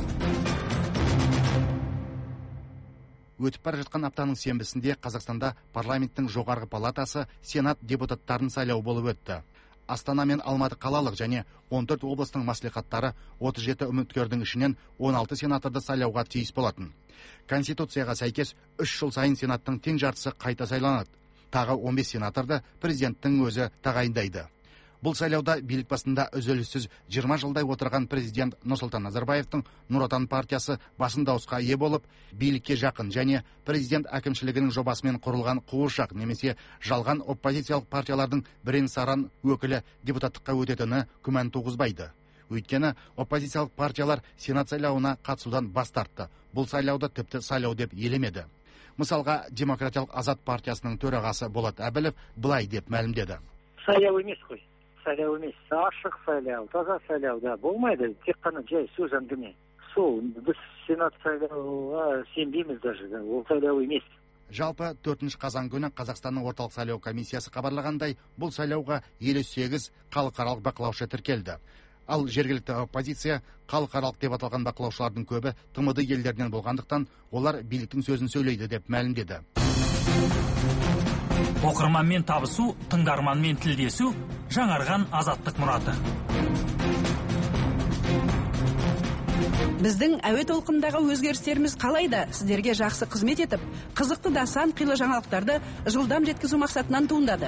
Өтіп бара жатқан аптаның сенбісінде Қазақстанда парламенттің жоғарғы палатасы Сенат депутаттарын сайлау болып өтті. Астана мен Алматы қалалық және он төрт облыстың маслихаттары отыз жеті үміткердің ішінен он алты сенаторды сайлауға тиіс болатын. Конституцияға сәйкес үш жыл сайын сенаттың тең жартысы қайта сайланады. Тағы он бес сенаторды президенттің өзі тағайындайды. Бұл сайлауда билік басында үзіліссіз жиырма жылдай отырған президент Нұрсұлтан Назарбаевтың Нұр Отан партиясы басым дауысқа ие болып, билікке жақын және президент әкімшілігінің жобасымен құрылған қуыршақ немесе жалған оппозициялық партиялардың бірен-саран өкілі депутаттыққа өтетіні күмән туғызбайды. Өйткені оппозициялық партиялар сенат сайлауына қатысудан бас тартты. Бұл сайлауды тіпті сайлау деп елемеді. Мысалға, Демократиялық Азат партиясының төрағасы Болат Әбілов былай деп мәлімдеді. Сайлау емес қой. Сайлау емес. Ашық сайлау, таза сайлау да болмайды. Тек қана жай сөз әңгіме. Сол, біз сенат сайлауға сенбейміз даже. Ол сайлау емес. Жалпы төртінші қазан күні Қазақстанның орталық сайлау комиссиясы хабарлағандай, бұл сайлауға елу сегіз халықаралық бақылаушы тіркелді. Ал жергілікті оппозиция халықаралық деп аталған бақылаушылардың көбі тмд елдерінен болғандықтан, олар биліктің сөзін сөйлейді деп мәлімдеді. Оқырманмен табысу, тыңдарманмен тілдесу, жаңарған азаттық мұраты. Біздің әуе толқындағы өзгерістеріміз қалайда сіздерге жақсы қызмет етіп, қызықты да сан қилы жаңалықтарды жылдам жеткізу мақсатынан туындады.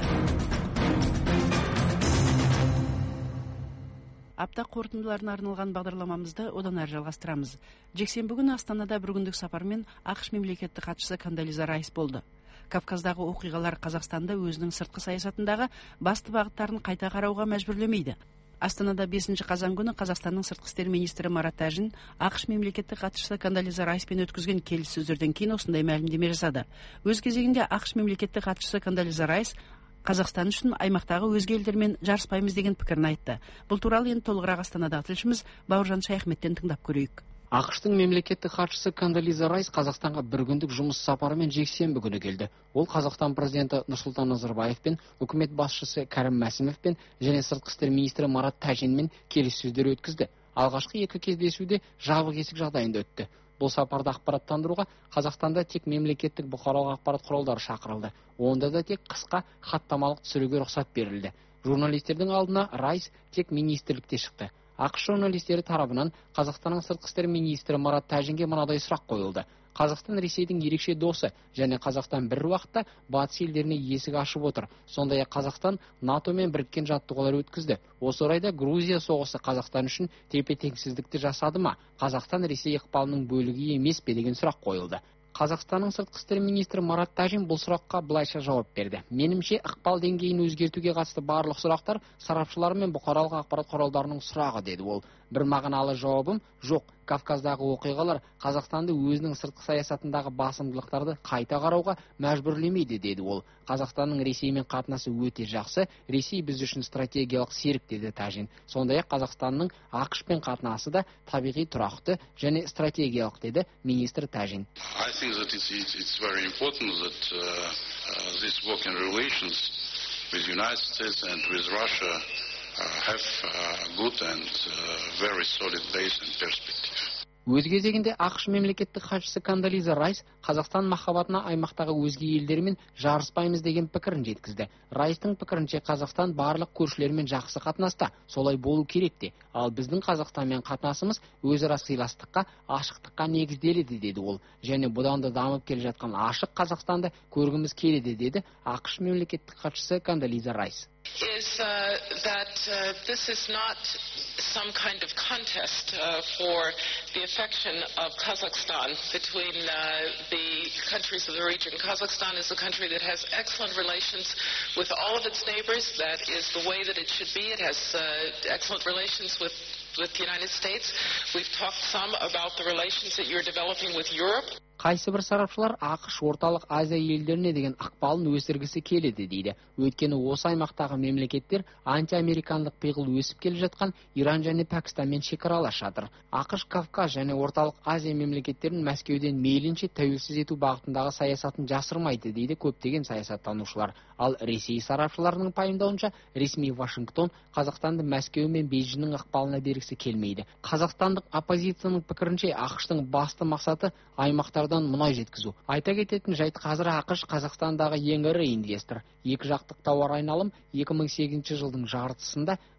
Апта қорытындыларына арналған бағдарламамызды одан әрі жалғастырамыз. Жексенбі күні Астанада бір күндік сапармен ақш мемлекеттік хатшысы Кондолиза Райс болды. Кавказдағы оқиғалар Қазақстанды өзінің сыртқы саясатындағы басты бағыттарын қайта қарауға мәжбүрлемейді. Астанада бесінші қазан күні Қазақстанның сыртқы істер министрі Марат Тәжин ақш мемлекеттік хатшысы Кондолиза Райспен өткізген келіссөздерден кейін осындай мәлімдеме жасады. Өз кезегінде ақш мемлекеттік хатшысы Кондолиза Райс Қазақстан үшін аймақтағы өзге елдермен жарыспаймыз деген пікірін айтты. Бұл туралы енді толығырақ Астанадағы тілшіміз Бауыржан Шаяхметтен тыңдап көрейік. ақш-тың мемлекеттік хатшысы Кондолиза Райс Қазақстанға бір күндік жұмыс сапарымен жексенбі күні келді. Ол Қазақстан президенті Нұрсұлтан Назарбаевпен, үкімет басшысы Кәрім Мәсімовпен және сыртқы істер министрі Марат Тәжинмен келіссөздер өткізді. Алғашқы екі кездесуде жабық есік жағдайында өтті. Бұл сапарды ақпараттандыруға Қазақстанда тек мемлекеттік бұқаралық ақпарат құралдары шақырылды. Онда да тек қысқа хаттамалық түсіруге рұқсат берілді. Журналистердің алдына Райс тек министрлікте шықты. ақш журналистері тарабынан Қазақстанның сыртқы істер министрі Марат Тәжинге мынадай сұрақ қойылды. Қазақстан Ресейдің ерекше досы және Қазақстан бір уақытта батыс елдеріне есік ашып отыр. Сондай-ақ Қазақстан НАТО мен біріккен жаттығулар өткізді. Осы орайда Грузия соғысы Қазақстан үшін тепе-теңсіздікті жасады ма? Қазақстан Ресей ықпалының бөлігі емес пе деген сұрақ қойылды. Қазақстанның сыртқы істер министрі Марат Тәжин бұл сұраққа былайша жауап берді. Менімше, ықпал деңгейін өзгертуге қатысты барлық сұрақтар сарапшылар мен бұқаралық ақпарат құралдарының сұрағы, деді ол. Бір мағыналы жауабым жоқ. Кавказдағы оқиғалар Қазақстанды өзінің сыртқы саясатындағы басымдылықтарды қайта қарауға мәжбүрлемейді, деді ол. Қазақстанның Ресеймен қатынасы өте жақсы, Ресей біз үшін стратегиялық серік, деді Тәжин. Сондай-ақ Қазақстанның ақш-пен қатынасы да табиғи тұрақты және стратегиялық, деді министр Тәжин. I think that it's, it's very important that uh, uh, this working relations with the United States and with Russia uh, have a good and uh, very solid base and perspective. Өз кезегінде ақш мемлекеттік хатшысы Кондолиза Райс Қазақстан махаббатына аймақтағы өзге елдермен жарыспаймыз деген пікірін жеткізді. Райстың пікірінше Қазақстан барлық көршілермен жақсы қатынаста, солай болу керек те. Ал біздің Қазақстанмен қатынасымыз өзара сыйластыққа, ашықтыққа негізделеді, деді ол. Және бұдан да дамып келе жатқан ашық Қазақстанды көргіміз келеді, деді ақш мемлекеттік хатшысы Кондолиза Райс. Is uh, that uh, this is not some kind of contest uh, for the affection of Kazakhstan between uh, the countries of the region. Kazakhstan is a country that has excellent relations with all of its neighbors. That is the way that it should be. It has uh, excellent relations with with the United States. We've talked some about the relations that you're developing with Europe. Қайсы бір сарапшылар ақш орталық Азия елдеріне деген ықпалын өсіргісі келеді, дейді. Өйткені осы аймақтағы мемлекеттер антиамерикандық пиғыл өсіп келе жатқан Иран және Пәкістанмен шекаралас жатыр. ақш Кавказ және орталық Азия мемлекеттерін Мәскеуден мейлінше тәуелсіз ету бағытындағы саясатын жасырмайды, дейді көптеген саясаттанушылар. Ал Ресей сарапшыларының пайымдауынша, ресми Вашингтон Қазақстанды Мәскеу мен Бейжіңнің ықпалына бергісі келмейді. Қазақстандық оппозицияның пікірінше, ақштың басты мақсаты аймақтардан мұнай жеткізу. Айта кететін жайт, қазір ақш Қазақстандағы ең ірі инвестор. Екі жақтық тауар айналым екі мың сегізінші жылдың жартысында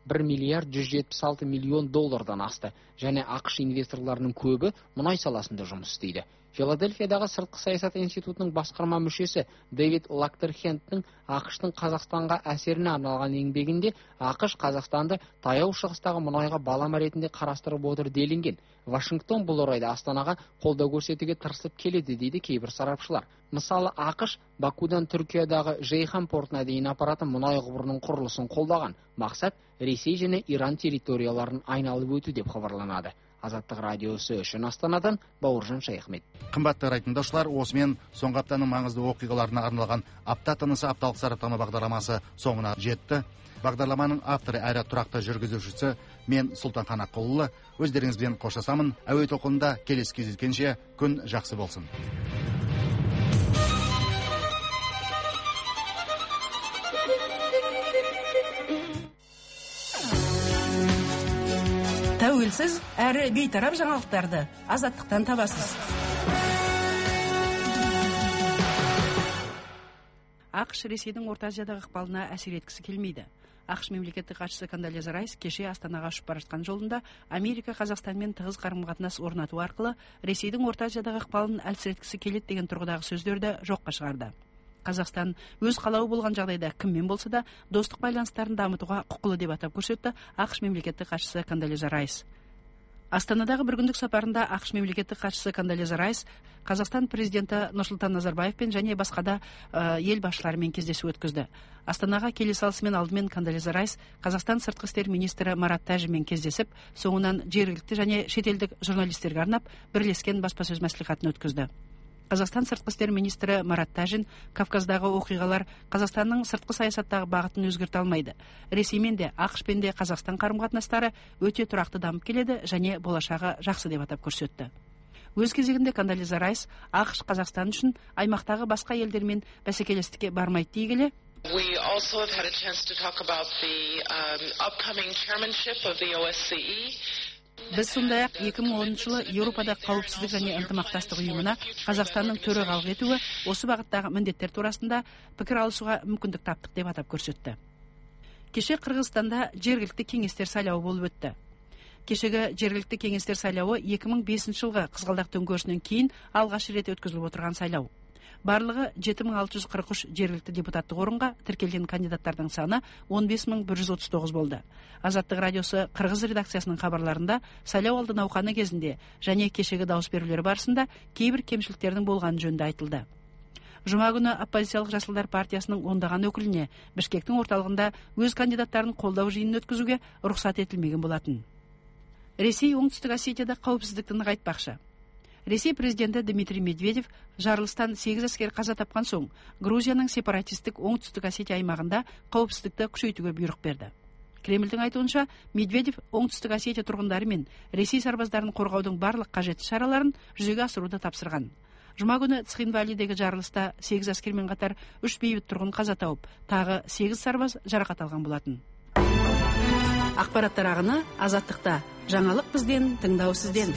бір миллиард жүз жетпіс алты миллион доллардан асты, және ақш инвесторларының көбі мұнай саласында жұмыс істейді. Филадельфиядағы сыртқы саясат институтының басқарма мүшесі Дэвид Лактерхенттің ақштың Қазақстанға әсеріне арналған еңбегінде ақш Қазақстанды таяу шығыстағы мұнайға балама ретінде қарастырып отыр делінген. Вашингтон бұл орайда Астанаға қолдау көрсетуге тырысып келеді дейді кейбір сарапшылар. Мысалы, ақш Бакудан Түркиядағы Жейхан портына дейін апаратын мұнай құбырының құрылысын қолдаған. Мақсат Ресей және Иран территорияларын айналып өту деп хабарланады. Азаттық радиосы үшін Астанадан Бауыржан Шайхмет. Қымбатты тыңдаушылар, осымен соңғы аптаның маңызды оқиғаларына арналған апта тынысы апталық сараптама бағдарламасы соңына жетті. Бағдарламаның авторы әрі тұрақты жүргізушісі мен Сұлтанхан Аққұлұлы. Өздеріңізбен қоштасамын. Әуе толқынында келесі кездескенше күн жақсы болсын. Тәуелсіз әрі бейтарап жаңалықтарды Азаттықтан табасыз. ақш Ресейдің Орта Азиядағы ықпалына әсер еткісі келмейді. ақш мемлекеттік хатшысы Кондолиза Райс кеше Астанаға ұшып бара жатқан жолында Америка Қазақстанмен тығыз қарым-қатынас орнату арқылы Ресейдің Орта Азиядағы ықпалын әлсіреткісі келеді деген тұрғыдағы сөздерді жоққа шығарды. Қазақстан өз қалауы болған жағдайда кіммен болса да достық байланыстарын дамытуға құқылы деп атап көрсетті ақш мемлекеттік хатшысы Кондолиза Райс. Астанадағы бір күндік сапарында ақш мемлекеттік хатшысы Кондолиза Райс Қазақстан президенті Нұрсұлтан Назарбаевпен және басқа да ел басшыларымен кездесу өткізді. Астанаға келе салысымен алдымен Кондолиза Райс Қазақстан сыртқы істер министрі Марат Тәжімен кездесіп, соңынан жергілікті және шетелдік журналистерге арнап бірлескен баспасөз мәслихатын өткізді. Қазақстан сыртқы істер министрі Марат Тәжин Кавказдағы оқиғалар Қазақстанның сыртқы саясаттағы бағытын өзгерте алмайды. Ресеймен де ақшпен де Қазақстан қарым-қатынастары өте тұрақты дамып келеді және болашағы жақсы деп атап көрсетті. Өз кезегінде Кондолиза Райс ақш Қазақстан үшін аймақтағы басқа елдермен бәсекелестікке бармайды дей келе, We also have had a chance to talk about the um, upcoming chairmanship of the O S C E. Біз сондай-ақ екі мың оныншы жылы Еуропада қауіпсіздік және ынтымақтастық ұйымына Қазақстанның төрағалық етуі осы бағыттағы міндеттер турасында пікір алысуға мүмкіндік таптық деп атап көрсетті. Кеше Қырғызстанда жергілікті кеңестер сайлауы болып өтті. Кешегі жергілікті кеңестер сайлауы екі мың бесінші жылғы қызғалдақ төңкерісінен кейін алғаш рет өткізіліп отырған сайлау. Барлығы жеті мың алты жүз қырық үш жергілікті депутаттық орынға тіркелген кандидаттардың саны он бес мың бір жүз отыз тоғыз болды. Азаттық радиосы Қырғыз редакциясының хабарларында сайлау алды науқаны кезінде және кешегі дауыс берулер барысында кейбір кемшіліктердің болғаны жөнінде айтылды. Жұма күні оппозициялық Жасылдар партиясының ондаған өкіліне Бішкектің орталығында өз кандидаттарын қолдау жиынын өткізуге рұқсат етілмеген болатын. Ресей оңтүстік Осетияда қауіпсіздікті нығайтпақшы. Ресей президенті Дмитрий Медведев жарылыстан сегіз әскер қаза тапқан соң Грузияның сепаратистік оңтүстік Осетия аймағында қауіпсіздікті күшейтуге бұйрық берді. Кремльдің айтуынша, Медведев оңтүстік Осетия тұрғындары мен Ресей сарбаздарын қорғаудың барлық қажетті шараларын жүзеге асыруды тапсырған. Жұма күні Цхинвалидегі жарылыста сегіз әскермен қатар үш бейбіт тұрғын қаза тауып, тағы сегіз сарбаз жарақат алған болатын. Ақпараттар ағыны Азаттықта. Жаңалық бізден, тыңдау сізден.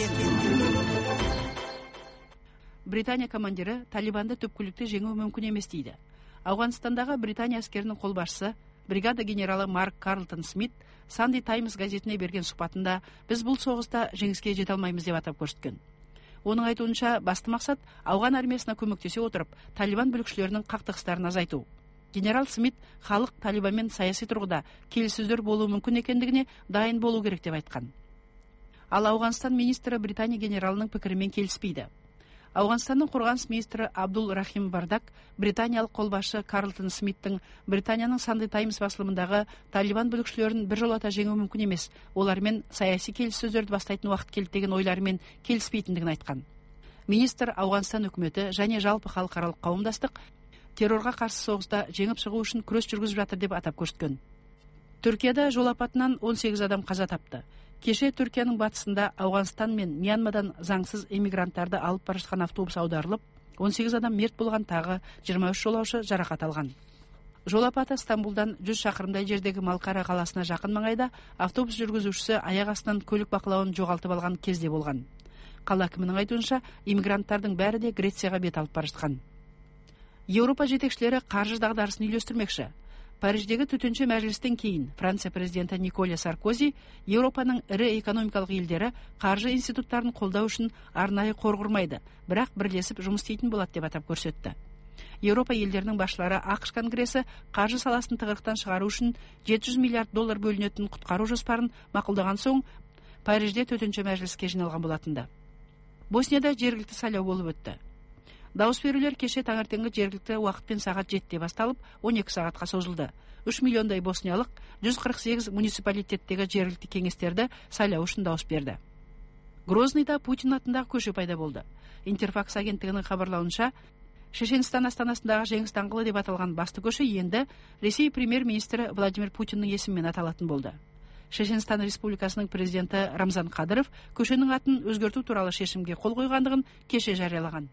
Британия командирі Талибанды түпкілікті жеңу мүмкін емес дейді. Ауғанстандағы Британия әскерінің қолбасшысы бригада генералы Марк Карлтон Смит Санди Таймс газетіне берген сұхбатында біз бұл соғыста жеңіске жете алмаймыз деп атап көрсеткен. Оның айтуынша басты мақсат ауған армиясына көмектесе отырып Талибан бүлікшілерінің қақтығыстарын азайту. Генерал Смит халық Талибанмен саяси тұрғыда келіссөздер болуы мүмкін екендігіне дайын болу керек деп айтқан. Ал Ауғанстан министрі Британия генералының пікірімен келіспейді. Ауғанстанның қорғаныс министрі Абдул Рахим Бардак британиялық қолбасшы Карлтон Смиттің Британияның Санди Таймс басылымындағы Талибан бүлікшілерін біржолата жеңу мүмкін емес, олармен саяси келіссөздерді бастайтын уақыт келді деген ойларымен келіспейтіндігін айтқан. Министр Ауғанстан үкіметі және жалпы халықаралық қауымдастық террорға қарсы соғыста жеңіп шығу үшін күрес жүргізіп жатыр деп атап көрсеткен. Түркияда жол апатынан он сегіз адам қаза тапты. Кеше Түркияның батысында Ауғанстан мен Мьянмадан заңсыз эмигранттарды алып бара жатқан автобус аударылып, он сегіз адам мерт болған, тағы жиырма үш жолаушы жарақат алған. Жол апаты Стамбулдан жүз шақырымдай жердегі Малқара қаласына жақын маңайда автобус жүргізушісі аяқ астынан көлік бақылауын жоғалтып алған кезде болған. Қала әкімінің айтуынша, иммигранттардың бәрі де Грецияға бет алып бара жатқан. Еуропа жетекшілері қаржы дағдарысын үйлестірмекші. Париждегі төтенше мәжілістен кейін Франция президенті Николя Саркози Еуропаның ірі экономикалық елдері қаржы институттарын қолдау үшін арнайы қор құрмайды, бірақ бірлесіп жұмыс істейтін болады деп атап көрсетті. Еуропа елдерінің басшылары ақш конгресі қаржы саласын тығырықтан шығару үшін жеті жүз миллиард доллар бөлінетін құтқару жоспарын мақұлдаған соң Парижде төтенше мәжіліске жиналған болатынды. Боснияда жергілікті сайлау болып өтті. Дауыс берулер кеше таңертеңгі жергілікті уақытпен сағат жетіде басталып, он екі сағатқа созылды. үш миллиондай босниялық жүз қырық сегіз муниципалитеттегі жергілікті кеңестерді сайлау үшін дауыс берді. Грознийда Путин атындағы көше пайда болды. Интерфакс агенттігінің хабарлауынша, Шешенстан астанасындағы Жеңіс даңғылы деп аталған басты көше енді Ресей премьер-министрі Владимир Путиннің есімімен аталатын болды. Шешенстан Республикасының президенті Рамзан Кадыров көшенің атын өзгерту туралы шешімге қол қойғандығын кеше жариялаған.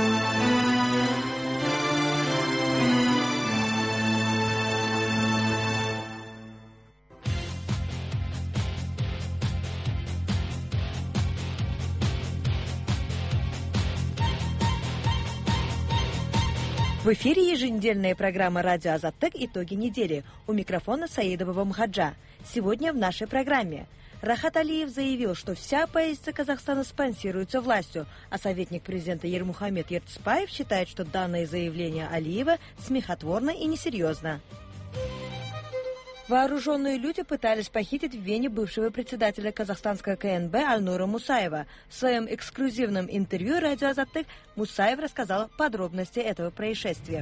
В эфире еженедельная программа «Радио Азаттык. Итоги недели». У микрофона Саидова Мхаджа. Сегодня в нашей программе. Рахат Алиев заявил, что вся оппозиция Казахстана спонсируется властью, а советник президента Ермухамед Ертыспаев считает, что данное заявление Алиева смехотворно и несерьезно. Вооруженные люди пытались похитить в Вене бывшего председателя казахстанского ка эн бэ Альнура Мусаева. В своем эксклюзивном интервью «Радио Азаттык» Мусаев рассказал подробности этого происшествия.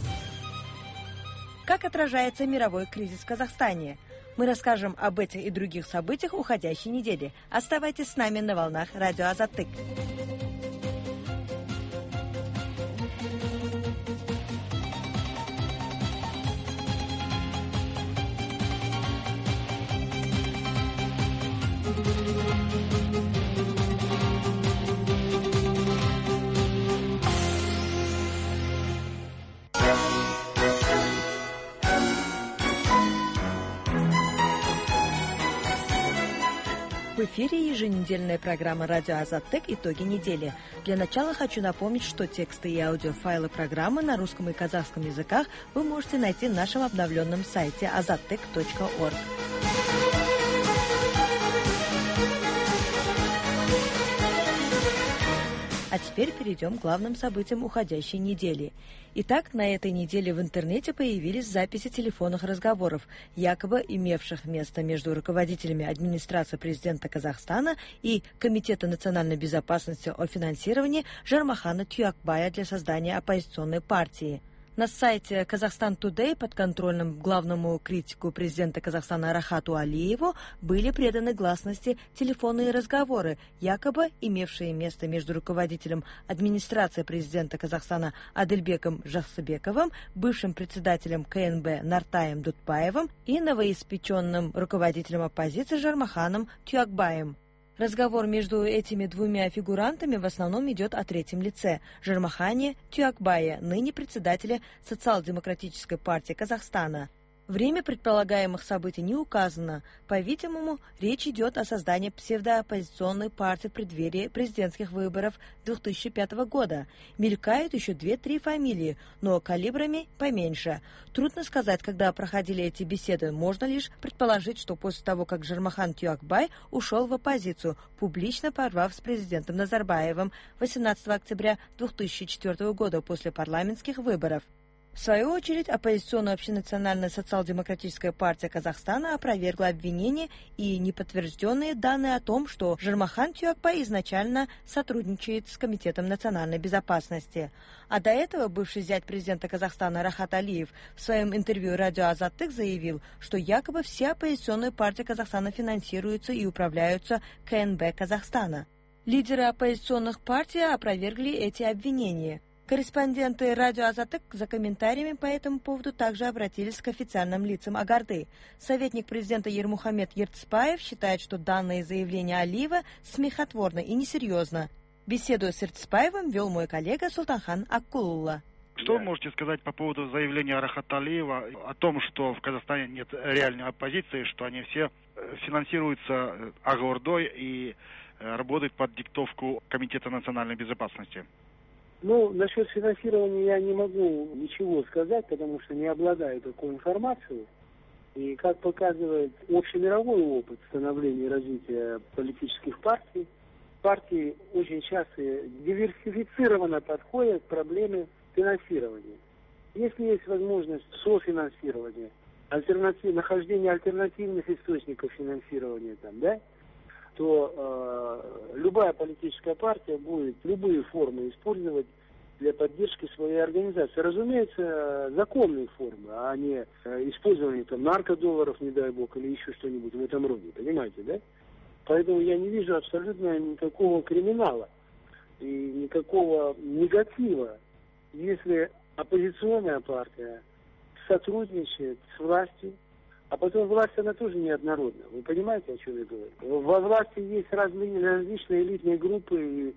Как отражается мировой кризис в Казахстане? Мы расскажем об этих и других событиях уходящей недели. Оставайтесь с нами на волнах «Радио Азаттык». В эфире еженедельная программа «Радио Азаттык. Итоги недели». Для начала хочу напомнить, что тексты и аудиофайлы программы на русском и казахском языках вы можете найти на нашем обновленном сайте азаттык точка орг. А теперь перейдем к главным событиям уходящей недели. Итак, на этой неделе в интернете появились записи телефонных разговоров, якобы имевших место между руководителями администрации президента Казахстана и Комитета национальной безопасности о финансировании Жармахана Тюякбая для создания оппозиционной партии. На сайте Казахстан Тудей подконтрольным главному критику президента Казахстана Рахату Алиеву были преданы гласности телефонные разговоры, якобы имевшие место между руководителем администрации президента Казахстана Адельбеком Жахсыбековым, бывшим председателем ка эн бэ Нартаем Дутбаевым и новоиспеченным руководителем оппозиции Жармаханом Тюякбаем. Разговор между этими двумя фигурантами в основном идет о третьем лице – Жармахане Тюякбае, ныне председателя Социал-демократической партии Казахстана. Время предполагаемых событий не указано. По-видимому, речь идет о создании псевдооппозиционной партии в преддверии президентских выборов две тысячи пятого года. Мелькают еще две-три фамилии, но калибрами поменьше. Трудно сказать, когда проходили эти беседы. Можно лишь предположить, что после того, как Жармахан Тюякбай ушел в оппозицию, публично порвав с президентом Назарбаевым восемнадцатого октября две тысячи четвёртого года после парламентских выборов. В свою очередь, оппозиционная общенациональная социал-демократическая партия Казахстана опровергла обвинения и неподтвержденные данные о том, что Жармахан Тюякбай изначально сотрудничает с Комитетом национальной безопасности. А до этого бывший зять президента Казахстана Рахат Алиев в своем интервью «Радио Азаттык» заявил, что якобы все оппозиционные партии Казахстана финансируются и управляются ка эн бэ Казахстана. Лидеры оппозиционных партий опровергли эти обвинения. Корреспонденты «Радио Азаттык» за комментариями по этому поводу также обратились к официальным лицам Агарды. Советник президента Ермухамед Ертыспаев считает, что данное заявление Алиева смехотворно и несерьезно. Беседу с Ертыспаевым вел мой коллега Султанхан Аккулулла. Что вы можете сказать по поводу заявления Рахата Алиева о том, что в Казахстане нет реальной оппозиции, что они все финансируются Агордой и работают под диктовку Комитета национальной безопасности? Ну, насчет финансирования я не могу ничего сказать, потому что не обладаю такой информацией. И как показывает общемировой опыт становления и развития политических партий, партии очень часто диверсифицированно подходят к проблеме финансирования. Если есть возможность софинансирования, альтернатив, нахождения альтернативных источников финансирования, там, да, то э, любая политическая партия будет любые формы использовать для поддержки своей организации. Разумеется, законные формы, а не э, использование там наркодолларов, не дай бог, или еще что-нибудь в этом роде, понимаете, да? Поэтому я не вижу абсолютно никакого криминала и никакого негатива, если оппозиционная партия сотрудничает с властью, а потом власть, она тоже неоднородна. Вы понимаете, о чем я говорю? Во власти есть разные, различные элитные группы, и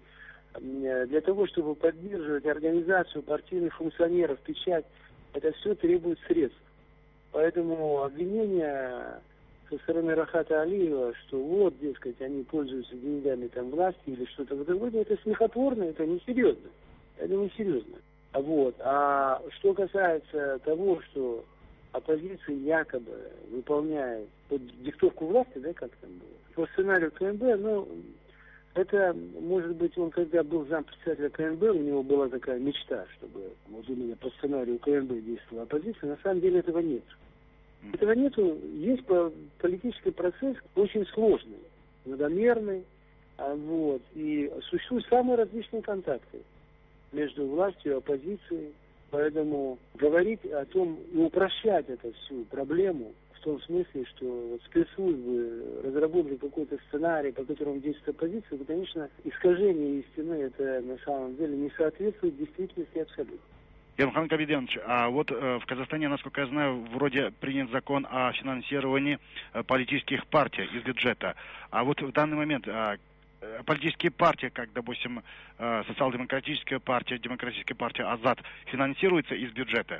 для того, чтобы поддерживать организацию партийных функционеров, печать, это все требует средств. Поэтому обвинения со стороны Рахата Алиева, что вот, дескать, они пользуются деньгами там власти или что-то в этом роде, это смехотворно, это несерьезно. Это несерьезно. Вот. А что касается того, что оппозиция якобы выполняет под диктовку власти, да, как там было, по сценарию КНБ, ну, это, может быть, он когда был зампредседателя КНБ, у него была такая мечта, чтобы вот именно по сценарию КНБ действовала оппозиция. На самом деле этого нет. Этого нету. Есть политический процесс очень сложный, многомерный, а, вот, и существуют самые различные контакты между властью и оппозицией. Поэтому говорить о том и упрощать эту всю проблему в том смысле, что вот спецслужбы разработали какой-то сценарий, по которому действует оппозиция, это, конечно, искажение истины, это на самом деле не соответствует действительности абсолютно. Ермхан Кабиденович, а вот э, в Казахстане, насколько я знаю, вроде принят закон о финансировании э, политических партий из бюджета. А вот в данный момент э, политические партии, как, допустим, э, социал-демократическая партия, демократическая партия Азат, финансируются из бюджета?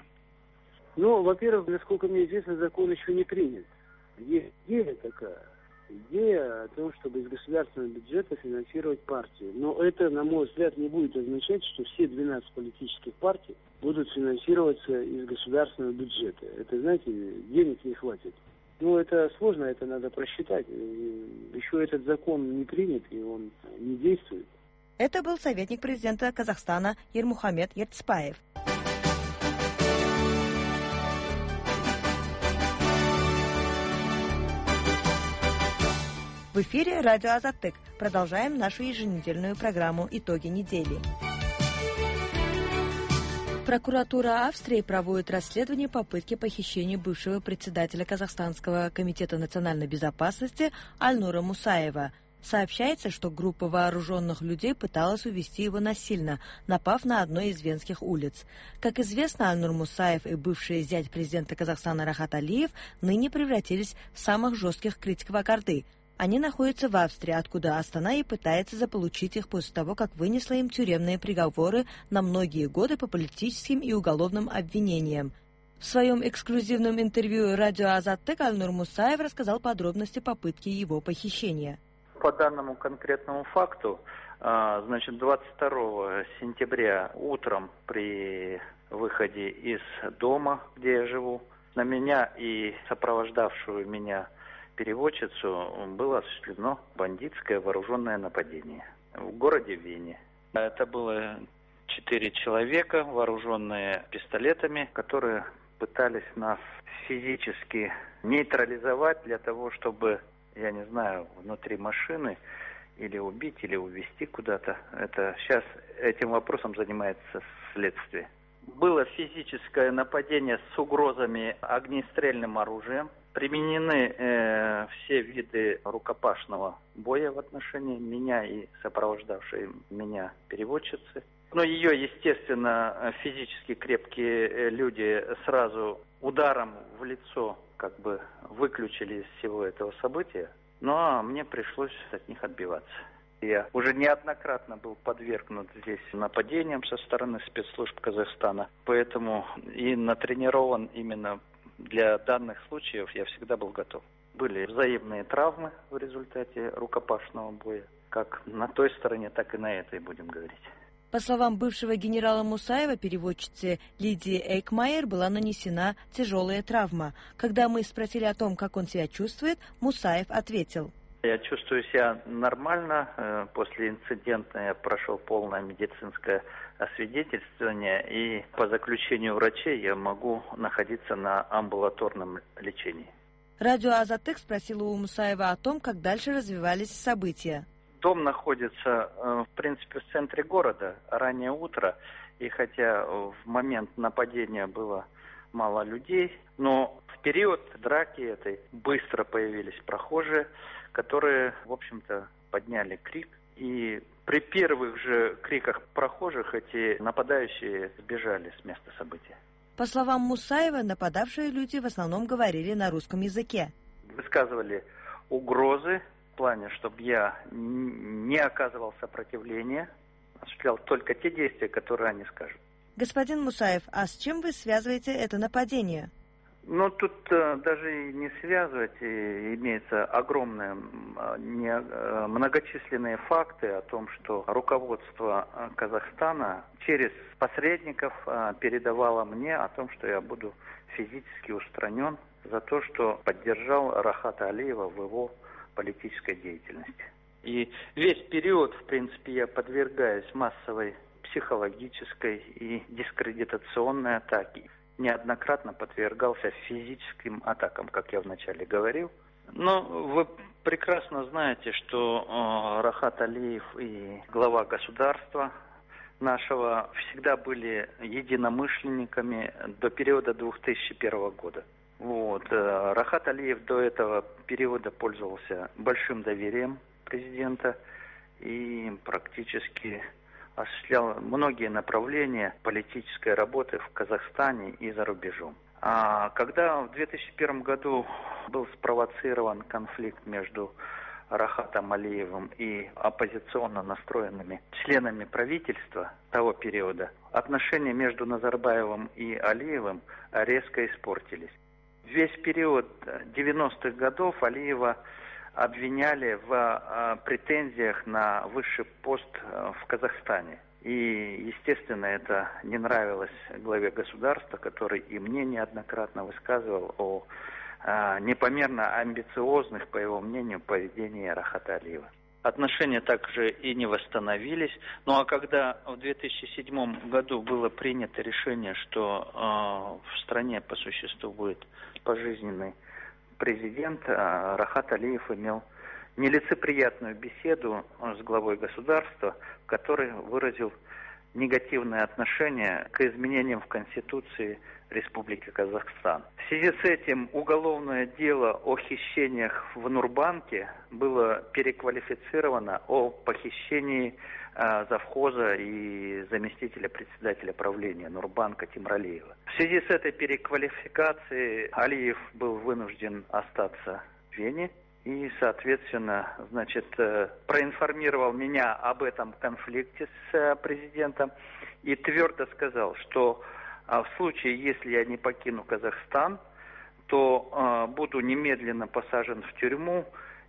Ну, во-первых, насколько мне известно, закон еще не принят. Есть идея такая. Идея о том, чтобы из государственного бюджета финансировать партию. Но это, на мой взгляд, не будет означать, что все двенадцать политических партий будут финансироваться из государственного бюджета. Это, знаете, денег не хватит. Ну, это сложно, это надо просчитать. Еще этот закон не принят, и он не действует. Это был советник президента Казахстана Ермухамед Ертспаев. В эфире радио Азаттык. Продолжаем нашу еженедельную программу «Итоги недели». Прокуратура Австрии проводит расследование попытки похищения бывшего председателя Казахстанского комитета национальной безопасности Альнура Мусаева. Сообщается, что группа вооруженных людей пыталась увести его насильно, напав на одной из венских улиц. Как известно, Альнур Мусаев и бывший зять президента Казахстана Рахат Алиев ныне превратились в самых жестких критиков Акарды. Они находятся в Австрии, откуда Астана и пытается заполучить их после того, как вынесла им тюремные приговоры на многие годы по политическим и уголовным обвинениям. В своем эксклюзивном интервью радио Азаттык Альнур Мусаев рассказал подробности попытки его похищения. По данному конкретному факту, значит, двадцать второго сентября утром при выходе из дома, где я живу, на меня и сопровождавшую меня переводчицу было осуществлено бандитское вооруженное нападение в городе Вене. Это было четыре человека, вооруженные пистолетами, которые пытались нас физически нейтрализовать для того, чтобы, я не знаю, внутри машины или убить, или увезти куда-то. Это сейчас этим вопросом занимается следствие. Было физическое нападение с угрозами огнестрельным оружием. Применены э, все виды рукопашного боя в отношении меня и сопровождавшей меня переводчицы. Но ее, естественно, физически крепкие люди сразу ударом в лицо как бы выключили из всего этого события. Ну а мне пришлось от них отбиваться. Я уже неоднократно был подвергнут здесь нападениям со стороны спецслужб Казахстана, поэтому и натренирован именно для данных случаев я всегда был готов. Были взаимные травмы в результате рукопашного боя, как на той стороне, так и на этой, будем говорить. По словам бывшего генерала Мусаева, переводчице Лидии Эйкмайер была нанесена тяжелая травма. Когда мы спросили о том, как он себя чувствует, Мусаев ответил: Я чувствую себя нормально. После инцидента я прошел полное медицинское освидетельствование, и по заключению врачей я могу находиться на амбулаторном лечении. Радио «Азатек» спросила у Мусаева о том, как дальше развивались события. Дом находится, в принципе, в центре города, раннее утро, и хотя в момент нападения было мало людей, но в период драки этой быстро появились прохожие, которые, в общем-то, подняли крик, и при первых же криках прохожих эти нападающие сбежали с места события. По словам Мусаева, нападавшие люди в основном говорили на русском языке. Высказывали угрозы в плане, чтобы я не оказывал сопротивления, осуществлял только те действия, которые они скажут. Господин Мусаев, а с чем вы связываете это нападение? Ну, тут э, даже и не связывать, и имеются огромные, не, э, многочисленные факты о том, что руководство Казахстана через посредников э, передавало мне о том, что я буду физически устранен за то, что поддержал Рахата Алиева в его политической деятельности. И весь период, в принципе, я подвергаюсь массовой психологической и дискредитационной атаке. Неоднократно подвергался физическим атакам, как я вначале говорил. Но вы прекрасно знаете, что э, Рахат Алиев и глава государства нашего всегда были единомышленниками до периода две тысячи первого года. Вот. Э, Рахат Алиев до этого периода пользовался большим доверием президента и практически осуществлял многие направления политической работы в Казахстане и за рубежом. А когда в две тысячи первом году был спровоцирован конфликт между Рахатом Алиевым и оппозиционно настроенными членами правительства того периода, отношения между Назарбаевым и Алиевым резко испортились. Весь период девяностых годов Алиева обвиняли в э, претензиях на высший пост э, в Казахстане. И, естественно, это не нравилось главе государства, который и мне неоднократно высказывал о э, непомерно амбициозных, по его мнению, поведении Рахата Алиева. Отношения также и не восстановились. Ну а когда в две тысячи седьмом году было принято решение, что э, в стране по существу будет пожизненный президент, Рахат Алиев имел нелицеприятную беседу с главой государства, в которой выразил негативное отношение к изменениям в Конституции Республики Казахстан. В связи с этим уголовное дело о хищениях в Нурбанке было переквалифицировано о похищении э, завхоза и заместителя председателя правления Нурбанка Тимралиева. В связи с этой переквалификацией Алиев был вынужден остаться в Вене и, соответственно, значит, э, проинформировал меня об этом конфликте с э, президентом и твердо сказал, что в случае, если я не покину Казахстан, то э, буду немедленно посажен в тюрьму,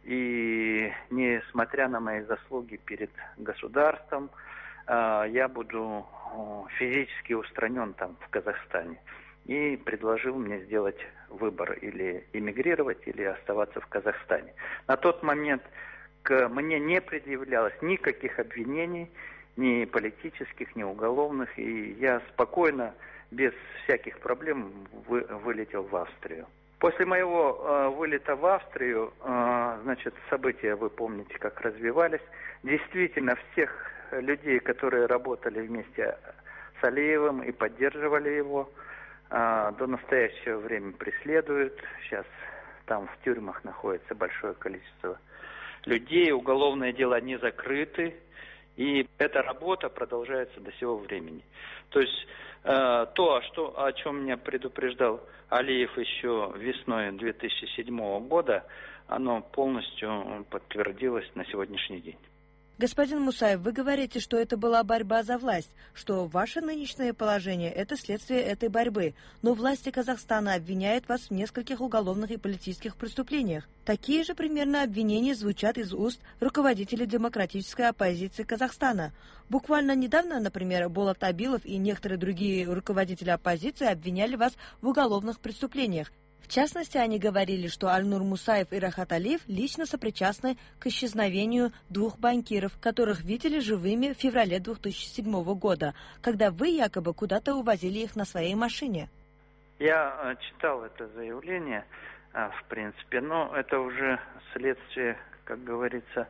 и несмотря на мои заслуги перед государством, э, я буду э, физически устранен там, в Казахстане. И предложил мне сделать выбор: или эмигрировать, или оставаться в Казахстане. На тот момент к мне не предъявлялось никаких обвинений, ни политических, ни уголовных, и я спокойно, без всяких проблем вы, вылетел в Австрию. После моего э, вылета в Австрию, э, значит, события, вы помните, как развивались. Действительно, всех людей, которые работали вместе с Алиевым и поддерживали его, э, до настоящего времени преследуют. Сейчас там в тюрьмах находится большое количество людей, уголовные дела не закрыты, и эта работа продолжается до сего времени. То есть э, то, что, о чем меня предупреждал Алиев еще весной две тысячи седьмого года, оно полностью подтвердилось на сегодняшний день. Господин Мусаев, вы говорите, что это была борьба за власть, что ваше нынешнее положение – это следствие этой борьбы, но власти Казахстана обвиняют вас в нескольких уголовных и политических преступлениях. Такие же примерно обвинения звучат из уст руководителей демократической оппозиции Казахстана. Буквально недавно, например, Болат Абилов и некоторые другие руководители оппозиции обвиняли вас в уголовных преступлениях. В частности, они говорили, что Альнур Мусаев и Рахат Алиев лично сопричастны к исчезновению двух банкиров, которых видели живыми в феврале две тысячи седьмого года, когда вы якобы куда-то увозили их на своей машине. Я читал это заявление, в принципе, но это уже следствие, как говорится,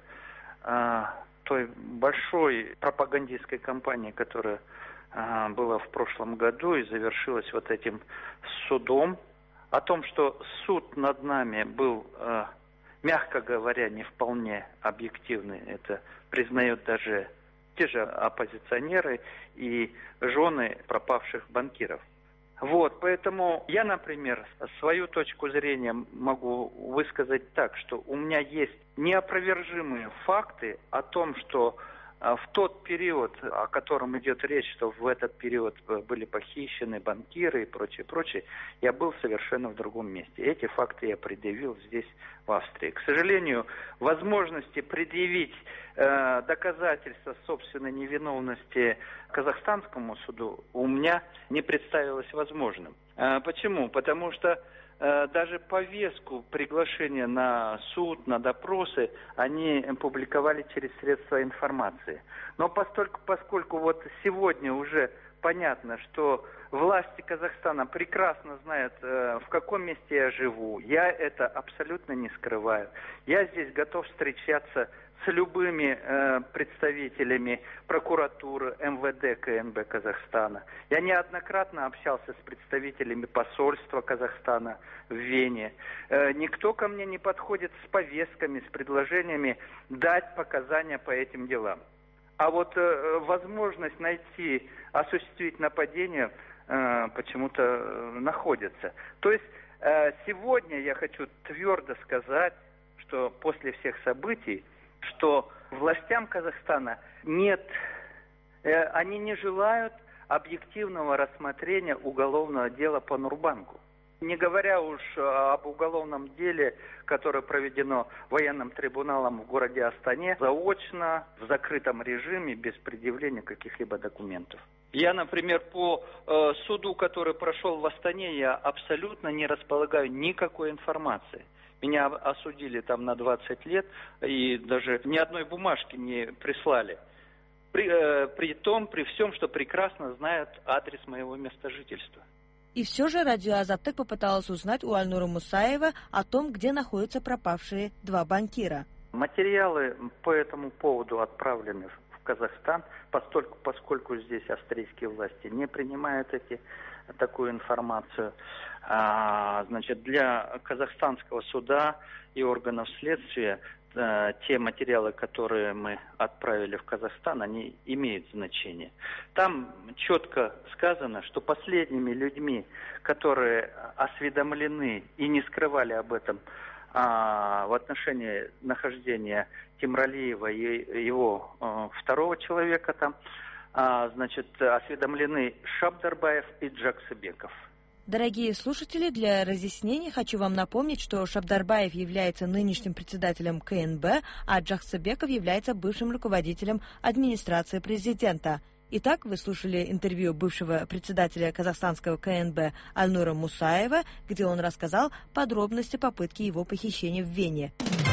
той большой пропагандистской кампании, которая была в прошлом году и завершилась вот этим судом. О том, что суд над нами был, э, мягко говоря, не вполне объективный, это признают даже те же оппозиционеры и жены пропавших банкиров. Вот, поэтому я, например, свою точку зрения могу высказать так, что у меня есть неопровержимые факты о том, что в тот период, о котором идет речь, что в этот период были похищены банкиры и прочее, прочее, я был совершенно в другом месте. Эти факты я предъявил здесь, в Австрии. К сожалению, возможности предъявить э, доказательства собственной невиновности казахстанскому суду у меня не представилось возможным. Э, почему? Потому что даже повестку приглашения на суд, на допросы, они публиковали через средства информации. Но поскольку, поскольку вот сегодня уже понятно, что власти Казахстана прекрасно знают, э, в каком месте я живу, я это абсолютно не скрываю. Я здесь готов встречаться с любыми э, представителями прокуратуры, эм вэ дэ, ка эн бэ Казахстана. Я неоднократно общался с представителями посольства Казахстана в Вене. Э, никто ко мне не подходит с повестками, с предложениями дать показания по этим делам. А вот э, возможность найти, осуществить нападение э, почему-то э, находится. То есть э, сегодня я хочу твердо сказать, что после всех событий, что властям Казахстана нет, э, они не желают объективного рассмотрения уголовного дела по Нурбанку. Не говоря уж об уголовном деле, которое проведено военным трибуналом в городе Астане, заочно, в закрытом режиме, без предъявления каких-либо документов. Я, например, по э, суду, который прошел в Астане, я абсолютно не располагаю никакой информации. Меня осудили там на двадцать лет и даже ни одной бумажки не прислали. При, э, при том, при всем, что прекрасно знают адрес моего места жительства. И все же радио Азаттык попыталась узнать у Альнура Мусаева о том, где находятся пропавшие два банкира. Материалы по этому поводу отправлены в Казахстан, поскольку, поскольку здесь австрийские власти не принимают эти, такую информацию. А, значит, для казахстанского суда и органов следствия те материалы, которые мы отправили в Казахстан, они имеют значение. Там четко сказано, что последними людьми, которые осведомлены и не скрывали об этом а, в отношении нахождения Темралиева и его а, второго человека там, а, значит, осведомлены Шабдарбаев и Джаксыбеков. Дорогие слушатели, для разъяснения хочу вам напомнить, что Шабдарбаев является нынешним председателем ка эн бэ, а Джаксыбеков является бывшим руководителем администрации президента. Итак, вы слушали интервью бывшего председателя казахстанского ка эн бэ Альнура Мусаева, где он рассказал подробности попытки его похищения в Вене.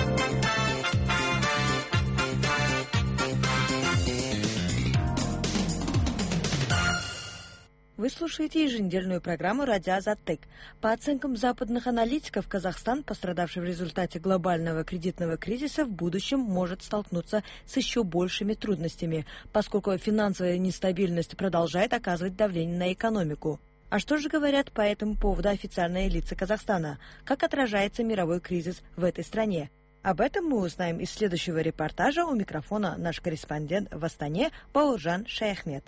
Вы слушаете еженедельную программу «Радио Азаттык». По оценкам западных аналитиков, Казахстан, пострадавший в результате глобального кредитного кризиса, в будущем может столкнуться с еще большими трудностями, поскольку финансовая нестабильность продолжает оказывать давление на экономику. А что же говорят по этому поводу официальные лица Казахстана? Как отражается мировой кризис в этой стране? Об этом мы узнаем из следующего репортажа. У микрофона наш корреспондент в Астане Бауыржан Шаяхмет.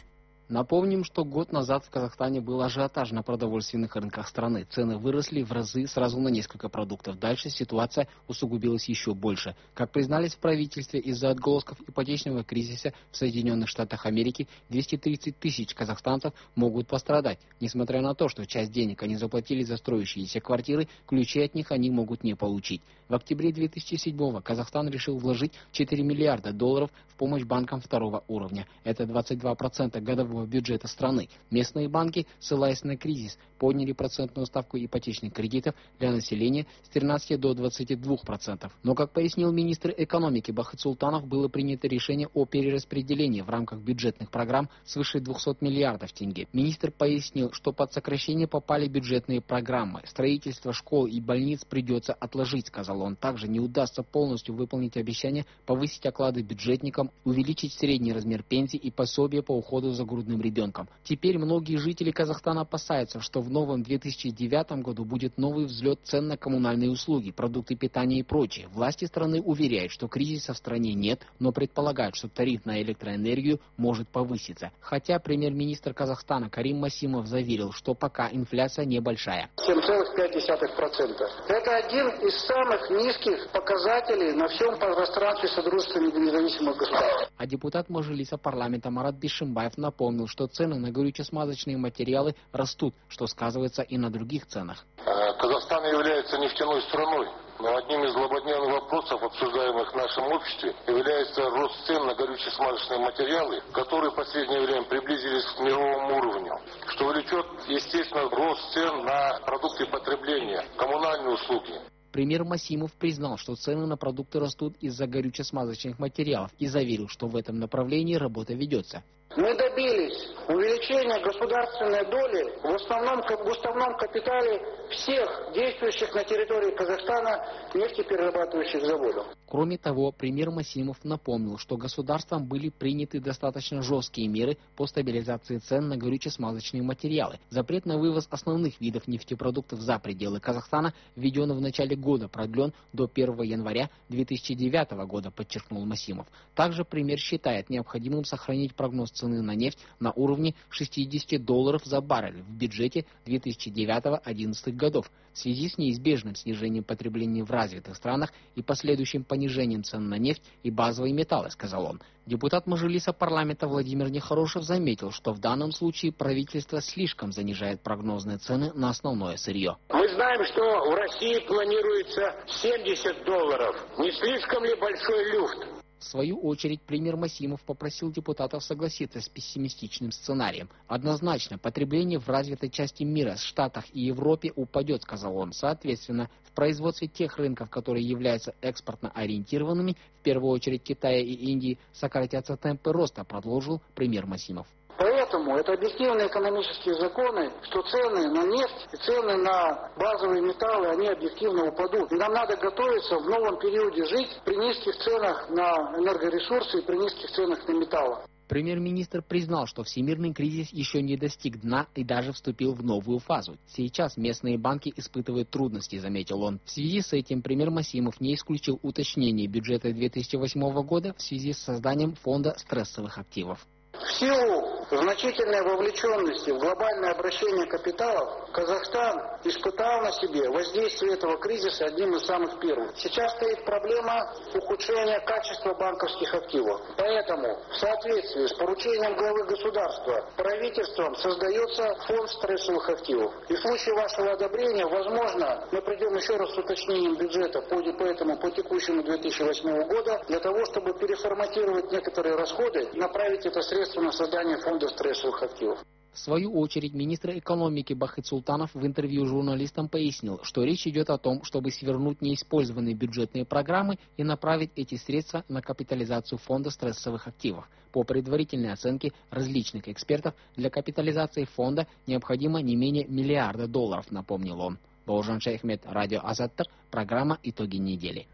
Напомним, что год назад в Казахстане был ажиотаж на продовольственных рынках страны. Цены выросли в разы сразу на несколько продуктов. Дальше ситуация усугубилась еще больше. Как признались в правительстве, из-за отголосков ипотечного кризиса в Соединенных Штатах Америки двести тридцать тысяч казахстанцев могут пострадать. Несмотря на то, что часть денег они заплатили за строящиеся квартиры, ключи от них они могут не получить. В октябре две тысячи седьмого Казахстан решил вложить четыре миллиарда долларов в помощь банкам второго уровня. Это двадцать два процента годового бюджета страны. Местные банки, ссылаясь на кризис, подняли процентную ставку ипотечных кредитов для населения с тринадцати до двадцати двух процентов. Но, как пояснил министр экономики Бахыт Султанов, было принято решение о перераспределении в рамках бюджетных программ свыше двухсот миллиардов тенге. Министр пояснил, что под сокращение попали бюджетные программы. Строительство школ и больниц придется отложить, сказал он. Также не удастся полностью выполнить обещание повысить оклады бюджетникам, увеличить средний размер пенсий и пособия по уходу за грудным ребенком. Теперь многие жители Казахстана опасаются, что в новом две тысячи девятом году будет новый взлет цен на коммунальные услуги, продукты питания и прочее. Власти страны уверяют, что кризиса в стране нет, но предполагают, что тариф на электроэнергию может повыситься. Хотя премьер-министр Казахстана Карим Масимов заверил, что пока инфляция небольшая. семь целых пять десятых процента. Это один из самых низких показателей на всем пространстве Содружества независимых государств. А депутат Мажилиса парламента Марат Бишимбаев напомнил, что цены на горюче-смазочные материалы растут, что сказывается и на других ценах. Казахстан является нефтяной страной, но одним из злободневных вопросов, обсуждаемых в нашем обществе, является рост цен на горюче-смазочные материалы, которые в последнее время приблизились к мировому уровню, что влечет, естественно, рост цен на продукты потребления, коммунальные услуги. Премьер Масимов признал, что цены на продукты растут из-за горюче-смазочных материалов и заверил, что в этом направлении работа ведется. Мы добились увеличения государственной доли в основном, в уставном капитале всех действующих на территории Казахстана нефтеперерабатывающих заводов. Кроме того, премьер Масимов напомнил, что государством были приняты достаточно жесткие меры по стабилизации цен на горюче-смазочные материалы. Запрет на вывоз основных видов нефтепродуктов за пределы Казахстана введен в начале года, продлен до первого января две тысячи девятого года, подчеркнул Масимов. Также премьер считает необходимым сохранить прогноз цены на нефть на уровне шестидесяти долларов за баррель в бюджете две тысячи девятого — две тысячи одиннадцатого годов в связи с неизбежным снижением потребления в развитых странах и последующим понижением цен на нефть и базовые металлы, сказал он. Депутат Мажилиса парламента Владимир Нехорошев заметил, что в данном случае правительство слишком занижает прогнозные цены на основное сырье. Мы знаем, что в России планируется семьдесят долларов. Не слишком ли большой люфт? В свою очередь, премьер Масимов попросил депутатов согласиться с пессимистичным сценарием. Однозначно, потребление в развитой части мира, Штатах и Европе упадет, сказал он. Соответственно, в производстве тех рынков, которые являются экспортно ориентированными, в первую очередь Китая и Индии, сократятся темпы роста, продолжил премьер Масимов. Поэтому это объективные экономические законы, что цены на нефть и цены на базовые металлы, они объективно упадут. И нам надо готовиться в новом периоде жить при низких ценах на энергоресурсы и при низких ценах на металлы. Премьер-министр признал, что всемирный кризис еще не достиг дна и даже вступил в новую фазу. Сейчас местные банки испытывают трудности, заметил он. В связи с этим премьер Масимов не исключил уточнение бюджета две тысячи восьмого года в связи с созданием фонда стрессовых активов. В силу значительной вовлеченности в глобальное обращение капиталов Казахстан испытал на себе воздействие этого кризиса одним из самых первых. Сейчас стоит проблема ухудшения качества банковских активов. Поэтому в соответствии с поручением главы государства правительством создается фонд стрессовых активов. И в случае вашего одобрения, возможно, мы придем еще раз с уточнением бюджета по, по этому по текущему две тысячи восьмому года для того, чтобы переформатировать некоторые расходы и направить это средство на создание фонда стрессовых активов. В свою очередь, министр экономики Бахыт Султанов в интервью журналистам пояснил, что речь идет о том, чтобы свернуть неиспользованные бюджетные программы и направить эти средства на капитализацию фонда стрессовых активов. По предварительной оценке различных экспертов, для капитализации фонда необходимо не менее миллиарда долларов, напомнил он. Бауыржан Шайхмет, радио Азаттык, программа «Итоги недели».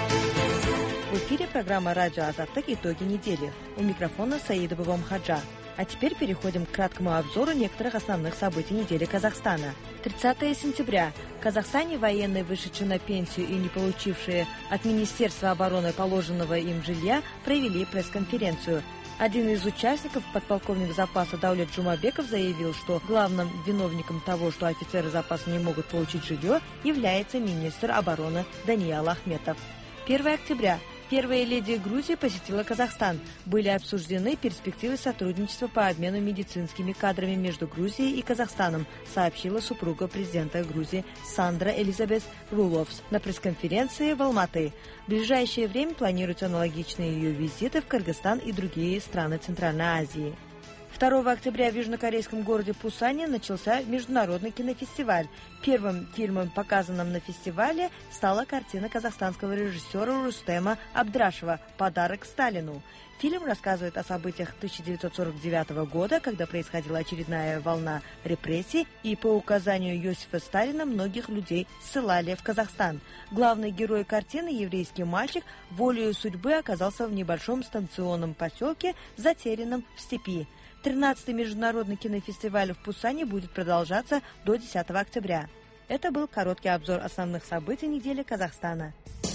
В эфире программа «Радио Азаттык. Итоги недели». У микрофона Саидова Мхаджа. А теперь переходим к краткому обзору некоторых основных событий недели Казахстана. тридцатого сентября. В Казахстане военные, вышедшие на пенсию и не получившие от Министерства обороны положенного им жилья, провели пресс-конференцию. Один из участников, подполковник запаса Даулет Джумабеков, заявил, что главным виновником того, что офицеры запаса не могут получить жилье, является министр обороны Даниил Ахметов. первого октября. Первая леди Грузии посетила Казахстан. Были обсуждены перспективы сотрудничества по обмену медицинскими кадрами между Грузией и Казахстаном, сообщила супруга президента Грузии Сандра Элизабет Руловс на пресс-конференции в Алматы. В ближайшее время планируются аналогичные ее визиты в Кыргызстан и другие страны Центральной Азии. второго октября в южнокорейском городе Пусане начался международный кинофестиваль. Первым фильмом, показанным на фестивале, стала картина казахстанского режиссера Рустема Абдрашева «Подарок Сталину». Фильм рассказывает о событиях тысяча девятьсот сорок девятого года, когда происходила очередная волна репрессий, и по указанию Иосифа Сталина многих людей ссылали в Казахстан. Главный герой картины, еврейский мальчик, волею судьбы оказался в небольшом станционном поселке, затерянном в степи. тринадцатый международный кинофестиваль в Пусане будет продолжаться до десятого октября. Это был короткий обзор основных событий недели Казахстана.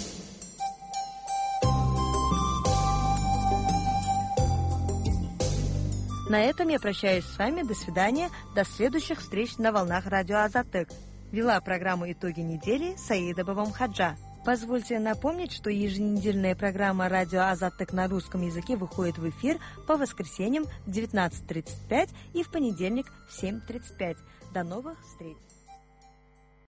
На этом я прощаюсь с вами. До свидания. До следующих встреч на волнах радио Азаттык. Вела программу «Итоги недели» Саида Бабамхаджа. Позвольте напомнить, что еженедельная программа «Радио Азаттык» на русском языке выходит в эфир по воскресеньям в девятнадцать тридцать пять и в понедельник в семь тридцать пять. До новых встреч!